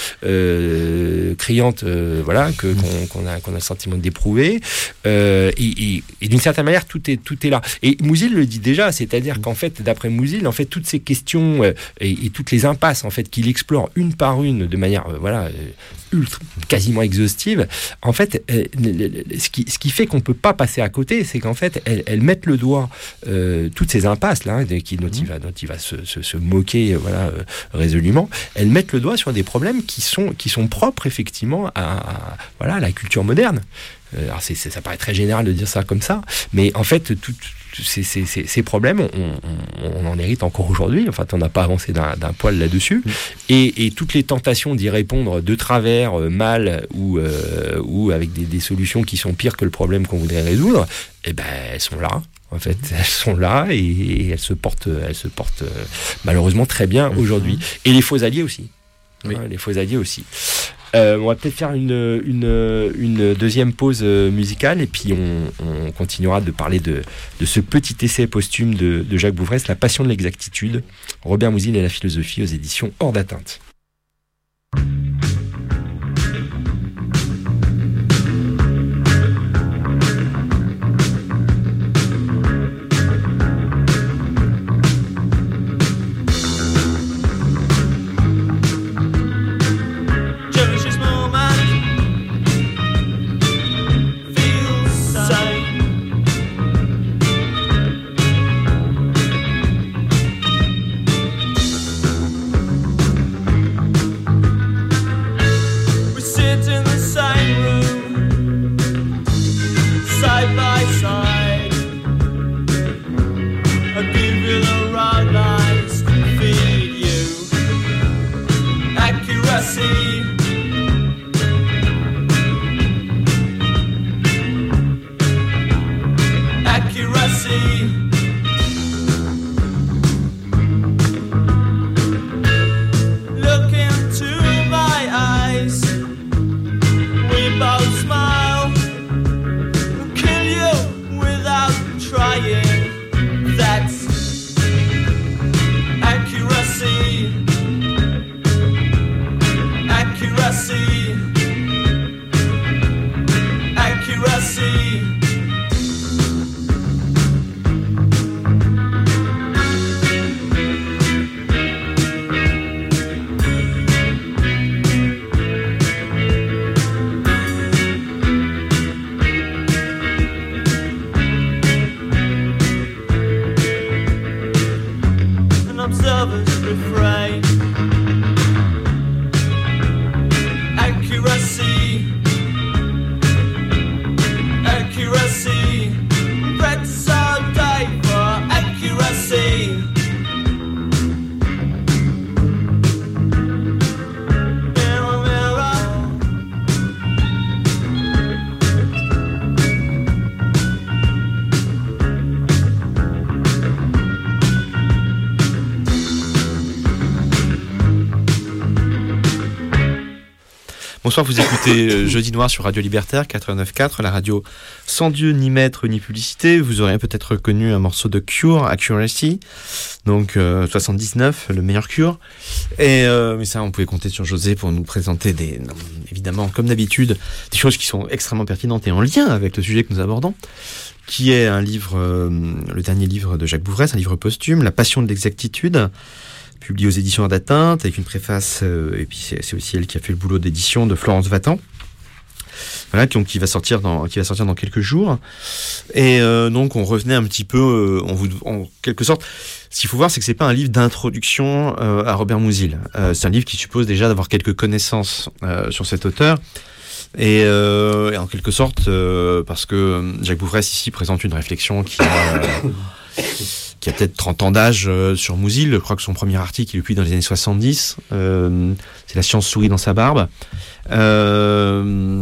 euh, criantes, euh, voilà, que, qu'on, qu'on a, qu'on a le sentiment d'éprouver, euh, et, et Et d'une certaine manière, tout est, tout est là. Et Mouzil le dit déjà, c'est-à-dire qu'en fait, d'après Mouzil, en fait, toutes ces questions euh, et, et toutes les impasses en fait, qu'il explore une par une de manière euh, voilà, euh, ultra, quasiment exhaustive, en fait, euh, ce, qui, ce qui fait qu'on ne peut pas passer à côté, c'est qu'en fait, elles, elles mettent le doigt, euh, toutes ces impasses-là, hein, qui, dont, il va, dont il va se, se, se moquer voilà, euh, résolument, elles mettent le doigt sur des problèmes qui sont, qui sont propres, effectivement, à, à, voilà, à la culture moderne. Alors c'est, c'est, ça paraît très général de dire ça comme ça, mais en fait, tout, ces, ces, ces, ces problèmes, on, on, on en hérite encore aujourd'hui. Enfin, on n'a pas avancé d'un, d'un poil là-dessus. Mmh. Et, et toutes les tentations d'y répondre de travers, euh, mal, ou, euh, ou avec des, des solutions qui sont pires que le problème qu'on voudrait résoudre, eh ben, elles sont là. En fait, elles sont là et, et elles se portent, elles se portent euh, malheureusement très bien mmh. aujourd'hui. Et les faux alliés aussi. Oui. Hein, les faux alliés aussi. Euh, on va peut-être faire une, une, une deuxième pause musicale et puis on, on continuera de parler de, de ce petit essai posthume de, de Jacques Bouvresse, La passion de l'exactitude, Robert Mouzil et la philosophie aux éditions Hors d'atteinte. Bonsoir, vous écoutez Jeudi Noir sur Radio Libertaire quatre-vingt-neuf quatre, la radio sans Dieu, ni maître, ni publicité. Vous aurez peut-être reconnu un morceau de Cure, Accuracy, donc euh, soixante-dix-neuf, le meilleur Cure. Et euh, mais ça, on pouvait compter sur José pour nous présenter des, évidemment, comme d'habitude, des choses qui sont extrêmement pertinentes et en lien avec le sujet que nous abordons, qui est un livre, euh, le dernier livre de Jacques Bouvresse, un livre posthume, La Passion de l'exactitude, publié aux éditions d'Atteinte, avec une préface, euh, et puis c'est, c'est aussi elle qui a fait le boulot d'édition, de Florence Vatan. Voilà, donc qui va sortir dans, qui va sortir dans quelques jours. Et euh, donc on revenait un petit peu, euh, on vous, en quelque sorte, ce qu'il faut voir, c'est que c'est pas un livre d'introduction euh, à Robert Musil. Euh, c'est un livre qui suppose déjà d'avoir quelques connaissances euh, sur cet auteur. Et, euh, et en quelque sorte, euh, parce que Jacques Bouvresse ici présente une réflexion qui a, euh, qui a peut-être trente ans d'âge euh, sur Musil. Je crois que son premier article, il est publié dans les années soixante-dix. Euh, c'est La science sourit dans sa barbe. Euh,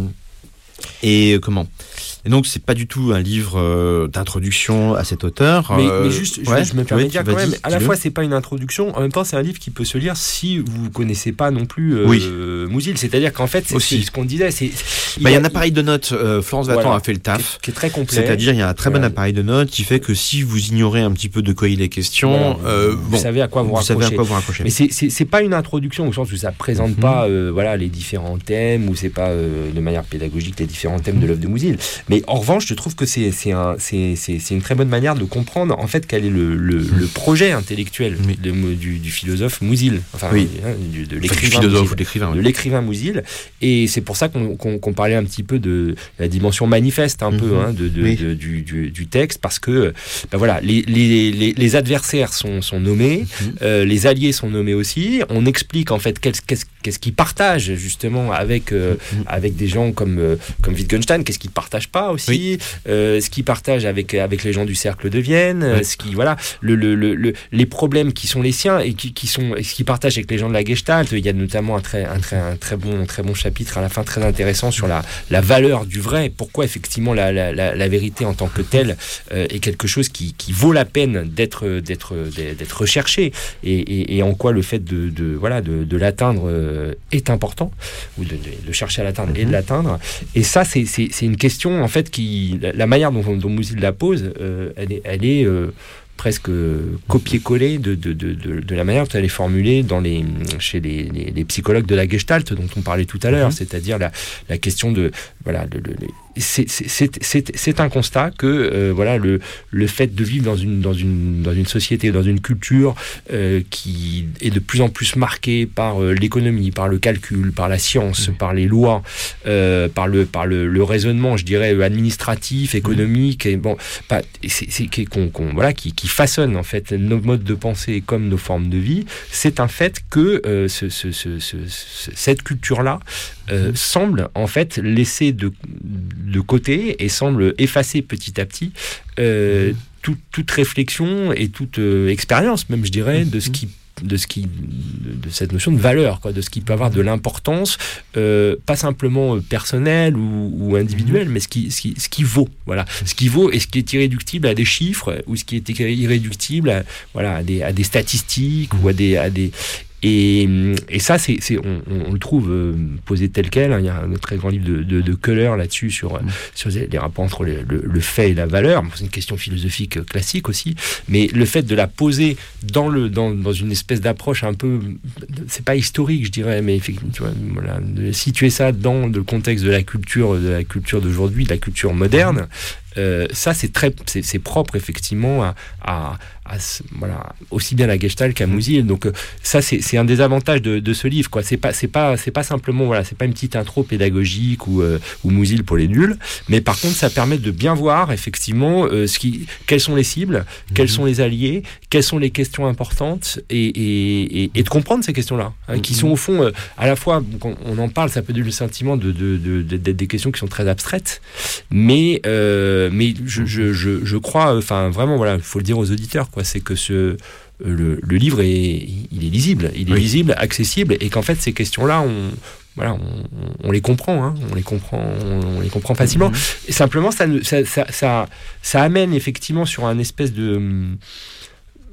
et comment Et donc, c'est pas du tout un livre euh, d'introduction à cet auteur. Mais, euh, mais juste, ouais, je, je me permets de dire quand même, à la dis-le. fois, c'est pas une introduction, en même temps, c'est un livre qui peut se lire si vous connaissez pas non plus euh, Oui. Musil. C'est-à-dire qu'en fait, c'est Aussi. ce qu'on disait. C'est, il, Bah, il y a a- un appareil de notes, euh, Florence Vatan Voilà. a fait le qui, est- taf. qui est très complet. C'est-à-dire, il y a un très bon Voilà. appareil de notes qui fait que si vous ignorez un petit peu de quoi il est question, Voilà, euh, vous bon, savez à quoi vous, vous savez à raccrochez. quoi vous raccrochez. Mais c'est, c'est, c'est pas une introduction au sens où ça présente Mhm. pas euh, voilà, les différents thèmes, ou c'est pas euh, de manière pédagogique les différents thèmes de l'œuvre de Musil. Mais en revanche, je trouve que c'est, c'est, un, c'est, c'est, c'est une très bonne manière de comprendre en fait quel est le, le, le projet intellectuel Oui. de, du, du philosophe Musil, enfin Oui. hein, du, de Enfin, du l'écrivain philosophe Musil. ou de l'écrivain. de oui. l'écrivain Musil, et c'est pour ça qu'on, qu'on, qu'on parlait un petit peu de la dimension manifeste un Mhm. peu hein, de, de, Oui. de- du, du, du texte, parce que ben voilà, les, les, les, les adversaires sont, sont nommés, Mhm. euh, les alliés sont nommés aussi, on explique en fait qu'est-ce, qu'est-ce, qu'est-ce qu'ils partagent justement avec, euh, Mhm. avec des gens comme, euh, comme Wittgenstein, qu'est-ce qu'ils ne partagent pas aussi, Oui. euh, ce qu'ils partagent avec, avec les gens du cercle de Vienne, Ouais. euh, ce qui, voilà, le, le, le, le- les problèmes qui sont les siens et qui, qui sont, et ce qu'ils partagent avec les gens de la Gestalt. Il y a notamment un très, un très, un très, bon, très bon chapitre à la fin, très intéressant, sur la, la valeur du vrai, pourquoi effectivement la, la, la, la vérité en tant que telle euh, est quelque chose qui, qui vaut la peine d'être, d'être, d'être recherché, et, et, et en quoi le fait de, de, voilà, de, de l'atteindre euh, est important, ou de, de, de chercher à l'atteindre et de l'atteindre. Et ça, c'est, c'est, c'est une question en fait qui, la, la manière dont, dont Musil la pose, euh, elle est, elle est euh, presque copier-coller de, de, de, de, de la manière dont elle est formulée dans les, chez les, les, les psychologues de la Gestalt dont on parlait tout à l'heure, Mhm. c'est-à-dire la, la question de... Voilà, le, le, le- c'est, c'est, c'est, c'est, c'est un constat que euh, voilà, le, le fait de vivre dans une, dans une, dans une société, dans une culture euh, qui est de plus en plus marquée par euh, l'économie, par le calcul, par la science, Mhm. par les lois, euh, par, le, par le, le raisonnement, je dirais, administratif, économique, et bon, pas, c'est, c'est, qui- qu'on, qu'on, voilà, qui, qui façonne en fait nos modes de pensée comme nos formes de vie. C'est un fait que euh, ce, ce, ce, ce, ce- cette culture-là euh, semble en fait laisser de, de côté et semble effacer petit à petit euh, tout- toute réflexion et toute euh, expérience, même je dirais, de ce qui de ce qui de, de cette notion de valeur, quoi, de ce qui peut avoir de l'importance, euh, pas simplement euh, personnelle ou, ou individuelle, mais ce qui, ce qui ce qui vaut, voilà, ce qui vaut et ce qui est irréductible à des chiffres, ou ce qui est irréductible à, voilà, à des à des statistiques, ou à des à des et, et ça, c'est, c'est, on, on le trouve euh, posé tel quel. Hein. Il y a un très grand livre de, de, de Köhler là-dessus, sur, mmh. sur les rapports entre le, le, le fait et la valeur. C'est une question philosophique classique aussi. Mais le fait de la poser dans, le, dans, dans une espèce d'approche un peu... C'est pas historique, je dirais, mais effectivement, tu vois, voilà, de situer ça dans le contexte de la culture, de la culture d'aujourd'hui, de la culture moderne, mmh. euh, ça, c'est, très, c'est, c'est propre, effectivement, à... à À, voilà, aussi bien la Gestalt qu'à Musil. Donc euh, ça, c'est, c'est un des avantages de, de ce livre, quoi. C'est pas, c'est pas, c'est pas simplement, voilà, c'est pas une petite intro pédagogique ou, euh, ou Musil pour les nuls, mais par contre, ça permet de bien voir effectivement euh, ce qui, quelles sont les cibles, mmh. quels sont les alliés, quelles sont les questions importantes, et, et, et, et de comprendre ces questions-là, hein, mmh. qui sont au fond, euh, à la fois, quand on en parle, ça peut donner le sentiment de, de, de, de, d'être des questions qui sont très abstraites, mais, euh, mais je, je, je, je crois, enfin, vraiment, voilà, il faut le dire aux auditeurs, quoi. C'est que ce, le, le livre est, il est lisible, il est oui. lisible, accessible, et qu'en fait ces questions-là, on, voilà, on, on les comprend, hein, on les comprend, on, on les comprend facilement. Mm-hmm. Et simplement, ça, ça, ça, ça, ça amène effectivement sur un espèce de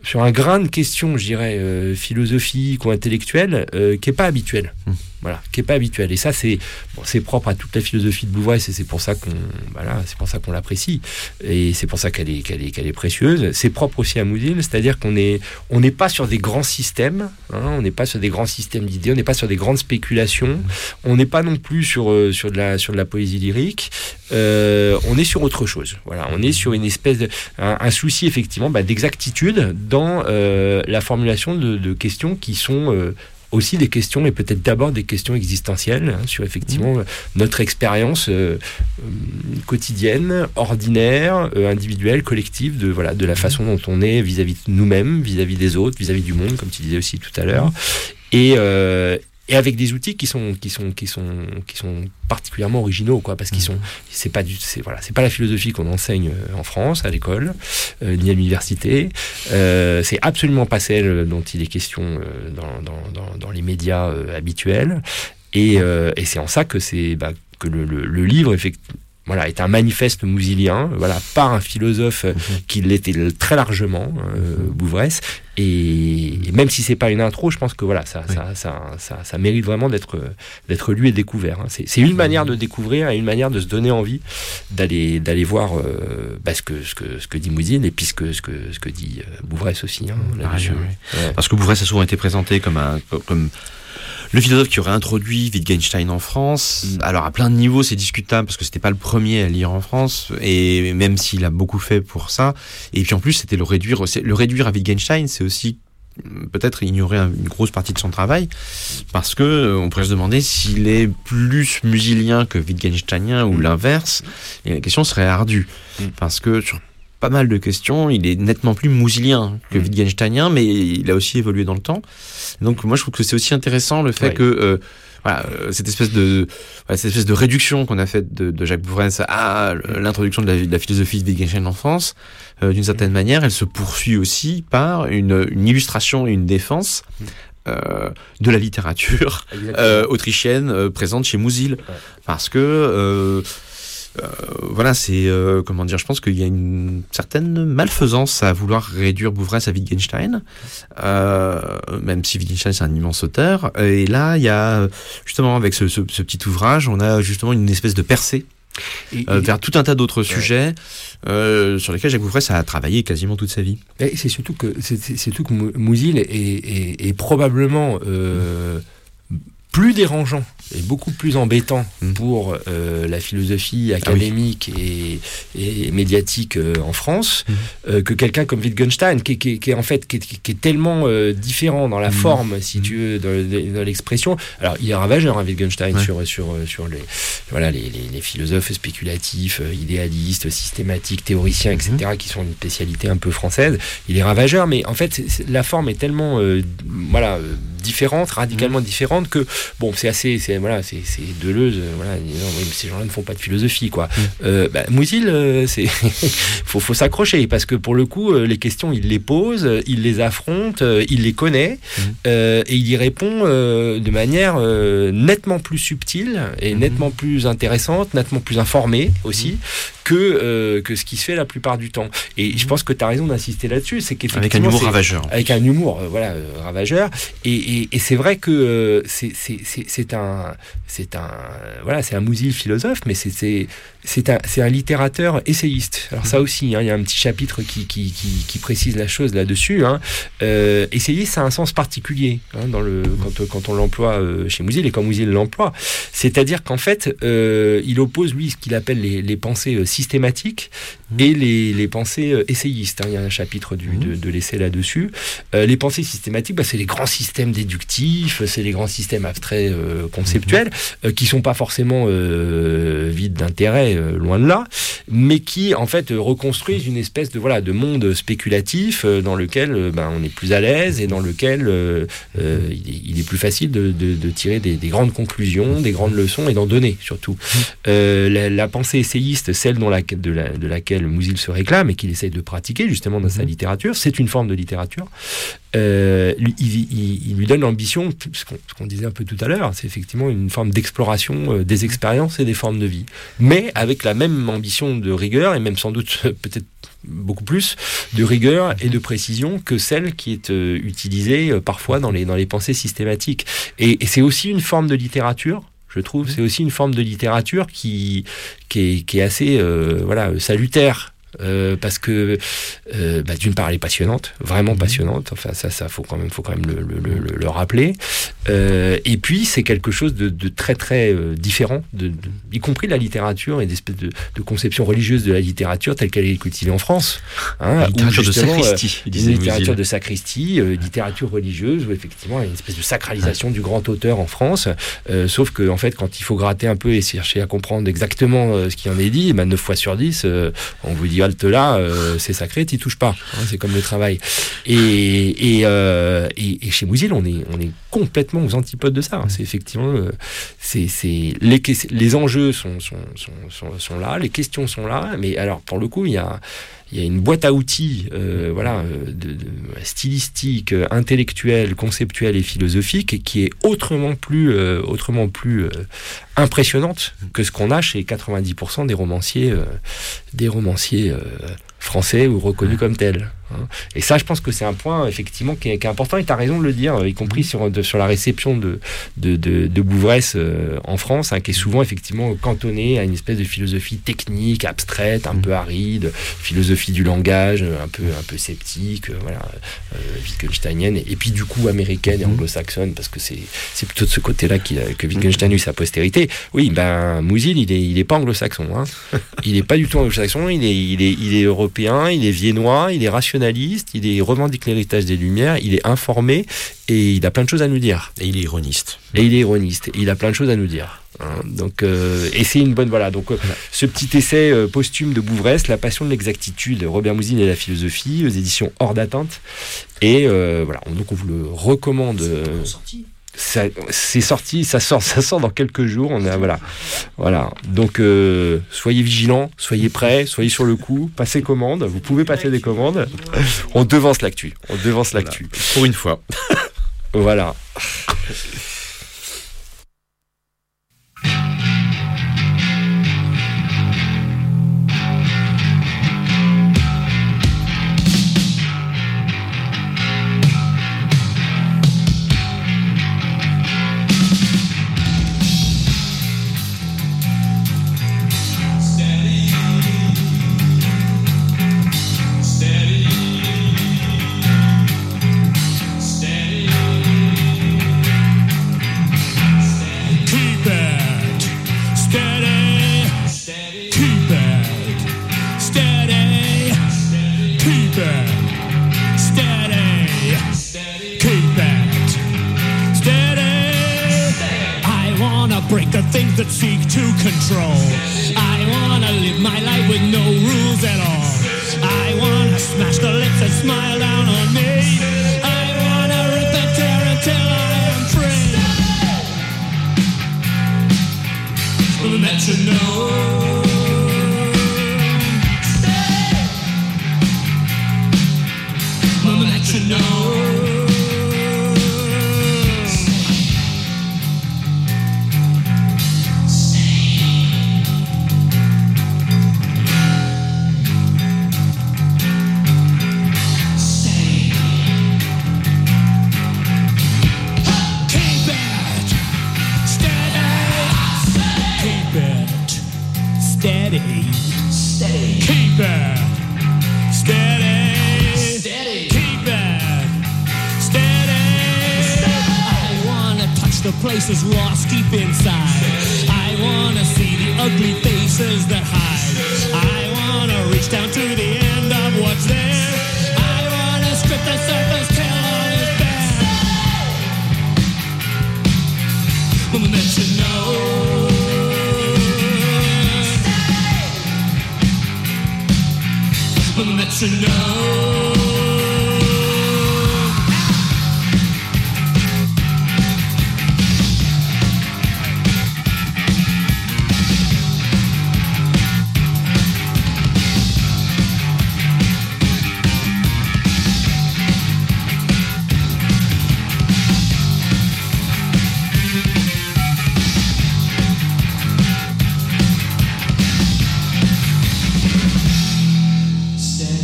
sur un grain de questions, je dirais, euh, philosophiques ou intellectuelles, euh, qui n'est pas habituel. Mmh. Voilà, qui n'est pas habituel. Et ça, c'est, bon, c'est propre à toute la philosophie de Bouvresse, et c'est pour ça qu'on, voilà, c'est pour ça qu'on l'apprécie. Et c'est pour ça qu'elle est, qu'elle est, qu'elle est précieuse. C'est propre aussi à Mouzil, c'est-à-dire qu'on est, on n'est pas sur des grands systèmes, hein, on n'est pas sur des grands systèmes d'idées, on n'est pas sur des grandes spéculations, on n'est pas non plus sur, euh, sur, de la, sur de la poésie lyrique, euh, on est sur autre chose. Voilà, on est sur une espèce de, un, un souci, effectivement, bah, d'exactitude dans euh, la formulation de, de questions qui sont euh, aussi des questions, mais peut-être d'abord des questions existentielles, hein, sur effectivement mmh. notre expérience euh, euh, quotidienne, ordinaire, euh, individuelle, collective, de, voilà, de la façon dont on est vis-à-vis de nous-mêmes, vis-à-vis des autres, vis-à-vis du monde, comme tu disais aussi tout à l'heure. Et, euh, et avec des outils qui sont, qui sont, qui sont, qui sont particulièrement originaux, quoi, parce qu'ils sont, c'est pas du, c'est, voilà, c'est pas la philosophie qu'on enseigne en France, à l'école, euh, ni à l'université. Euh, c'est absolument pas celle dont il est question euh, dans, dans, dans, dans les médias euh, habituels. Et, euh, et c'est en ça que c'est, bah, que le, le, le livre, effectivement, voilà, est un manifeste mousilien, voilà, par un philosophe mmh. qui l'était très largement, euh, Bouvresse. Et, et même si c'est pas une intro, je pense que voilà, ça, oui. ça, ça, ça, ça mérite vraiment d'être, d'être lu et découvert. Hein. C'est, c'est une manière de découvrir et une manière de se donner envie d'aller, d'aller voir euh, bah, ce que, ce que, ce que dit Mouzil et puis ce que, ce que, ce que dit euh, Bouvresse aussi. Hein, ah, oui, oui. Ouais. Parce que Bouvresse a souvent été présenté comme un, comme le philosophe qui aurait introduit Wittgenstein en France. Mmh. Alors à plein de niveaux, c'est discutable parce que c'était pas le premier à lire en France, et même s'il a beaucoup fait pour ça. Et puis en plus, c'était le réduire, le réduire à Wittgenstein, c'est aussi peut-être ignorer une grosse partie de son travail, parce que on pourrait se demander s'il est plus musilien que Wittgensteinien ou l'inverse. Et la question serait ardue, mmh. parce que sur pas mal de questions, il est nettement plus mousilien que mmh. Wittgensteinien, mais il a aussi évolué dans le temps. Donc moi je trouve que c'est aussi intéressant le fait ouais. que euh, voilà, cette espèce de voilà, cette espèce de réduction qu'on a faite de, de Jacques Bouvresse à l'introduction de la, de la philosophie de Wittgenstein en France, euh, d'une certaine manière, elle se poursuit aussi par une, une illustration et une défense euh, de la littérature euh, autrichienne euh, présente chez Mouzil, parce que euh, Euh, voilà, c'est euh, comment dire. Je pense qu'il y a une certaine malfaisance à vouloir réduire Bouvresse à Wittgenstein, euh, même si Wittgenstein c'est un immense auteur. Et là, il y a justement avec ce, ce, ce petit ouvrage, on a justement une espèce de percée et, euh, et, vers tout un tas d'autres ouais. sujets euh, sur lesquels Jacques Bouvresse a travaillé quasiment toute sa vie. Et c'est surtout que c'est, c'est surtout que Mouzil est, est, est probablement euh, plus dérangeant et beaucoup plus embêtant mmh. pour euh, la philosophie académique ah oui. et, et médiatique euh, en France mmh. euh, que quelqu'un comme Wittgenstein qui, qui, qui est en fait qui est, qui est tellement euh, différent dans la mmh. forme, si mmh. tu veux, dans, dans l'expression. Alors il est ravageur, hein, Wittgenstein, ouais. sur sur sur les voilà les, les, les philosophes spéculatifs, idéalistes, systématiques, théoriciens, et cetera, mmh. qui sont une spécialité un peu française. Il est ravageur, mais en fait c'est, c'est, la forme est tellement euh, voilà euh, différente, radicalement mmh. différente que bon c'est assez c'est voilà, c'est, c'est Deleuze, voilà, non, oui, ces gens-là ne font pas de philosophie, quoi. Mmh. Euh, bah, Mouzil, euh, c'est faut, faut s'accrocher, parce que pour le coup, euh, les questions, il les pose, il les affronte, euh, il les connaît, mmh. euh, et il y répond euh, de manière euh, nettement plus subtile et mmh. nettement plus intéressante, nettement plus informée aussi, mmh. que, euh, que ce qui se fait la plupart du temps. Et je pense que tu as raison d'insister là-dessus, c'est qu'effectivement... Avec un humour ravageur. Avec un humour, euh, voilà, euh, ravageur. Et, et, et c'est vrai que euh, c'est, c'est, c'est, c'est un... C'est un, voilà, c'est un Mouzil philosophe, mais c'est, c'est, c'est, un, c'est un littérateur essayiste. Alors ça aussi, hein, il y a un petit chapitre qui, qui, qui, qui précise la chose là-dessus. Hein. Euh, essayiste, ça a un sens particulier hein, dans le, quand, quand on l'emploie euh, chez Mouzil et quand Mouzil l'emploie. C'est-à-dire qu'en fait, euh, il oppose, lui, ce qu'il appelle les, les pensées euh, systématiques mmh. et les, les pensées euh, essayistes. Hein. Il y a un chapitre du, mmh. de, de l'essai là-dessus. Euh, les pensées systématiques, bah, c'est les grands systèmes déductifs, c'est les grands systèmes abstraits euh, conceptuels. Mmh. Euh, qui sont pas forcément euh, vides d'intérêt, euh, loin de là, mais qui en fait euh, reconstruisent une espèce de voilà de monde spéculatif euh, dans lequel euh, ben, on est plus à l'aise et dans lequel euh, euh, il, est, il est plus facile de, de, de tirer des, des grandes conclusions, des grandes leçons et d'en donner surtout. Euh, la, la pensée essayiste, celle dont la, de, la, de laquelle Mouzil se réclame et qu'il essaye de pratiquer justement dans sa littérature, c'est une forme de littérature. Euh, il, il, il lui donne l'ambition, ce qu'on, ce qu'on disait un peu tout à l'heure, c'est effectivement une forme d'exploration euh, des expériences et des formes de vie, mais avec la même ambition de rigueur et même sans doute peut-être beaucoup plus de rigueur et de précision que celle qui est euh, utilisée euh, parfois dans les, dans les pensées systématiques. Et, et c'est aussi une forme de littérature, je trouve, c'est aussi une forme de littérature qui, qui, est, qui est assez euh, voilà, salutaire. Euh, parce que euh, bah, d'une part elle est passionnante, vraiment passionnante, enfin ça ça faut quand même faut quand même le, le, le, le rappeler, euh, et puis c'est quelque chose de, de très très euh, différent de, de, y compris de la littérature et d'espèces de, de conception religieuse de la littérature telle qu'elle est cultivée en France, hein, la littérature de sacristie, euh, une littérature de sacristie, euh, littérature religieuse où effectivement il y a une espèce de sacralisation du grand auteur en France, euh, sauf que en fait quand il faut gratter un peu et chercher à comprendre exactement euh, ce qui en est dit, ben, neuf fois sur dix euh, on vous dit là, euh, c'est sacré, t'y touches pas. Hein, c'est comme le travail. Et, et, euh, et, et chez Mousil, on est, on est complètement aux antipodes de ça. C'est effectivement, euh, c'est, c'est les, les enjeux sont, sont, sont, sont, sont là, les questions sont là, mais alors pour le coup, il y a il y a une boîte à outils, euh, voilà, de, de stylistique, intellectuelle, conceptuelle et philosophique qui est autrement plus, euh, autrement plus euh, impressionnante que ce qu'on a chez quatre-vingt-dix pour cent des romanciers, euh, des romanciers euh, français ou reconnus comme tels. Hein. Et ça, je pense que c'est un point effectivement qui est, qui est important. Et tu as raison de le dire, y compris sur, de, sur la réception de, de, de, de Bouvresse euh, en France, hein, qui est souvent effectivement cantonnée à une espèce de philosophie technique, abstraite, un peu aride, philosophie du langage, un peu, un peu sceptique, euh, voilà, euh, wittgensteinienne, et, et puis du coup américaine et anglo-saxonne, parce que c'est, c'est plutôt de ce côté-là qu'il a, que Wittgenstein a eu sa postérité. Oui, ben Mousil, il est, il est pas anglo-saxon, hein. Il est pas du tout anglo-saxon, il est, il est, il est européen, il est viennois, il est rationaliste, il est, revendique l'héritage des Lumières, il est informé et il a plein de choses à nous dire. Et il est ironiste. Et il est ironiste. Et il a plein de choses à nous dire. Hein. Donc, euh, et c'est une bonne voilà. Donc, euh, voilà. Ce petit essai euh, posthume de Bouvresse, La passion de l'exactitude, Robert Mousil et la philosophie, aux éditions Hors d'atteinte. Et euh, voilà. Donc, on vous le recommande. Euh, Ça, c'est sorti, ça sort, ça sort dans quelques jours. On est voilà, voilà. Donc euh, soyez vigilants, soyez prêts, soyez sur le coup, passez commande. Vous pouvez passer des commandes. On devance l'actu, on devance voilà. l'actu. Pour une fois. Voilà. That seek to control. I wanna live my life with no rules at all. I wanna smash the lips that smile down on me. I wanna rip and tear until I am free. The metronome. The metronome. The places lost deep inside. I wanna see the ugly faces that hide. I wanna reach down to the end of what's there. I wanna strip the surface till all is bare. The metronome. The metronome. Stay.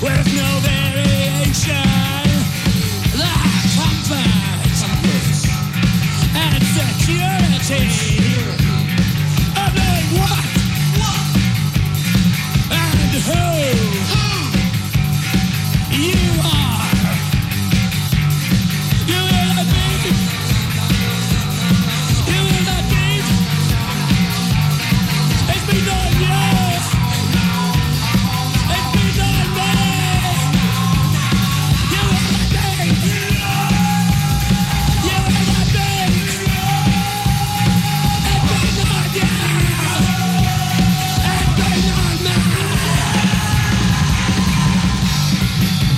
with no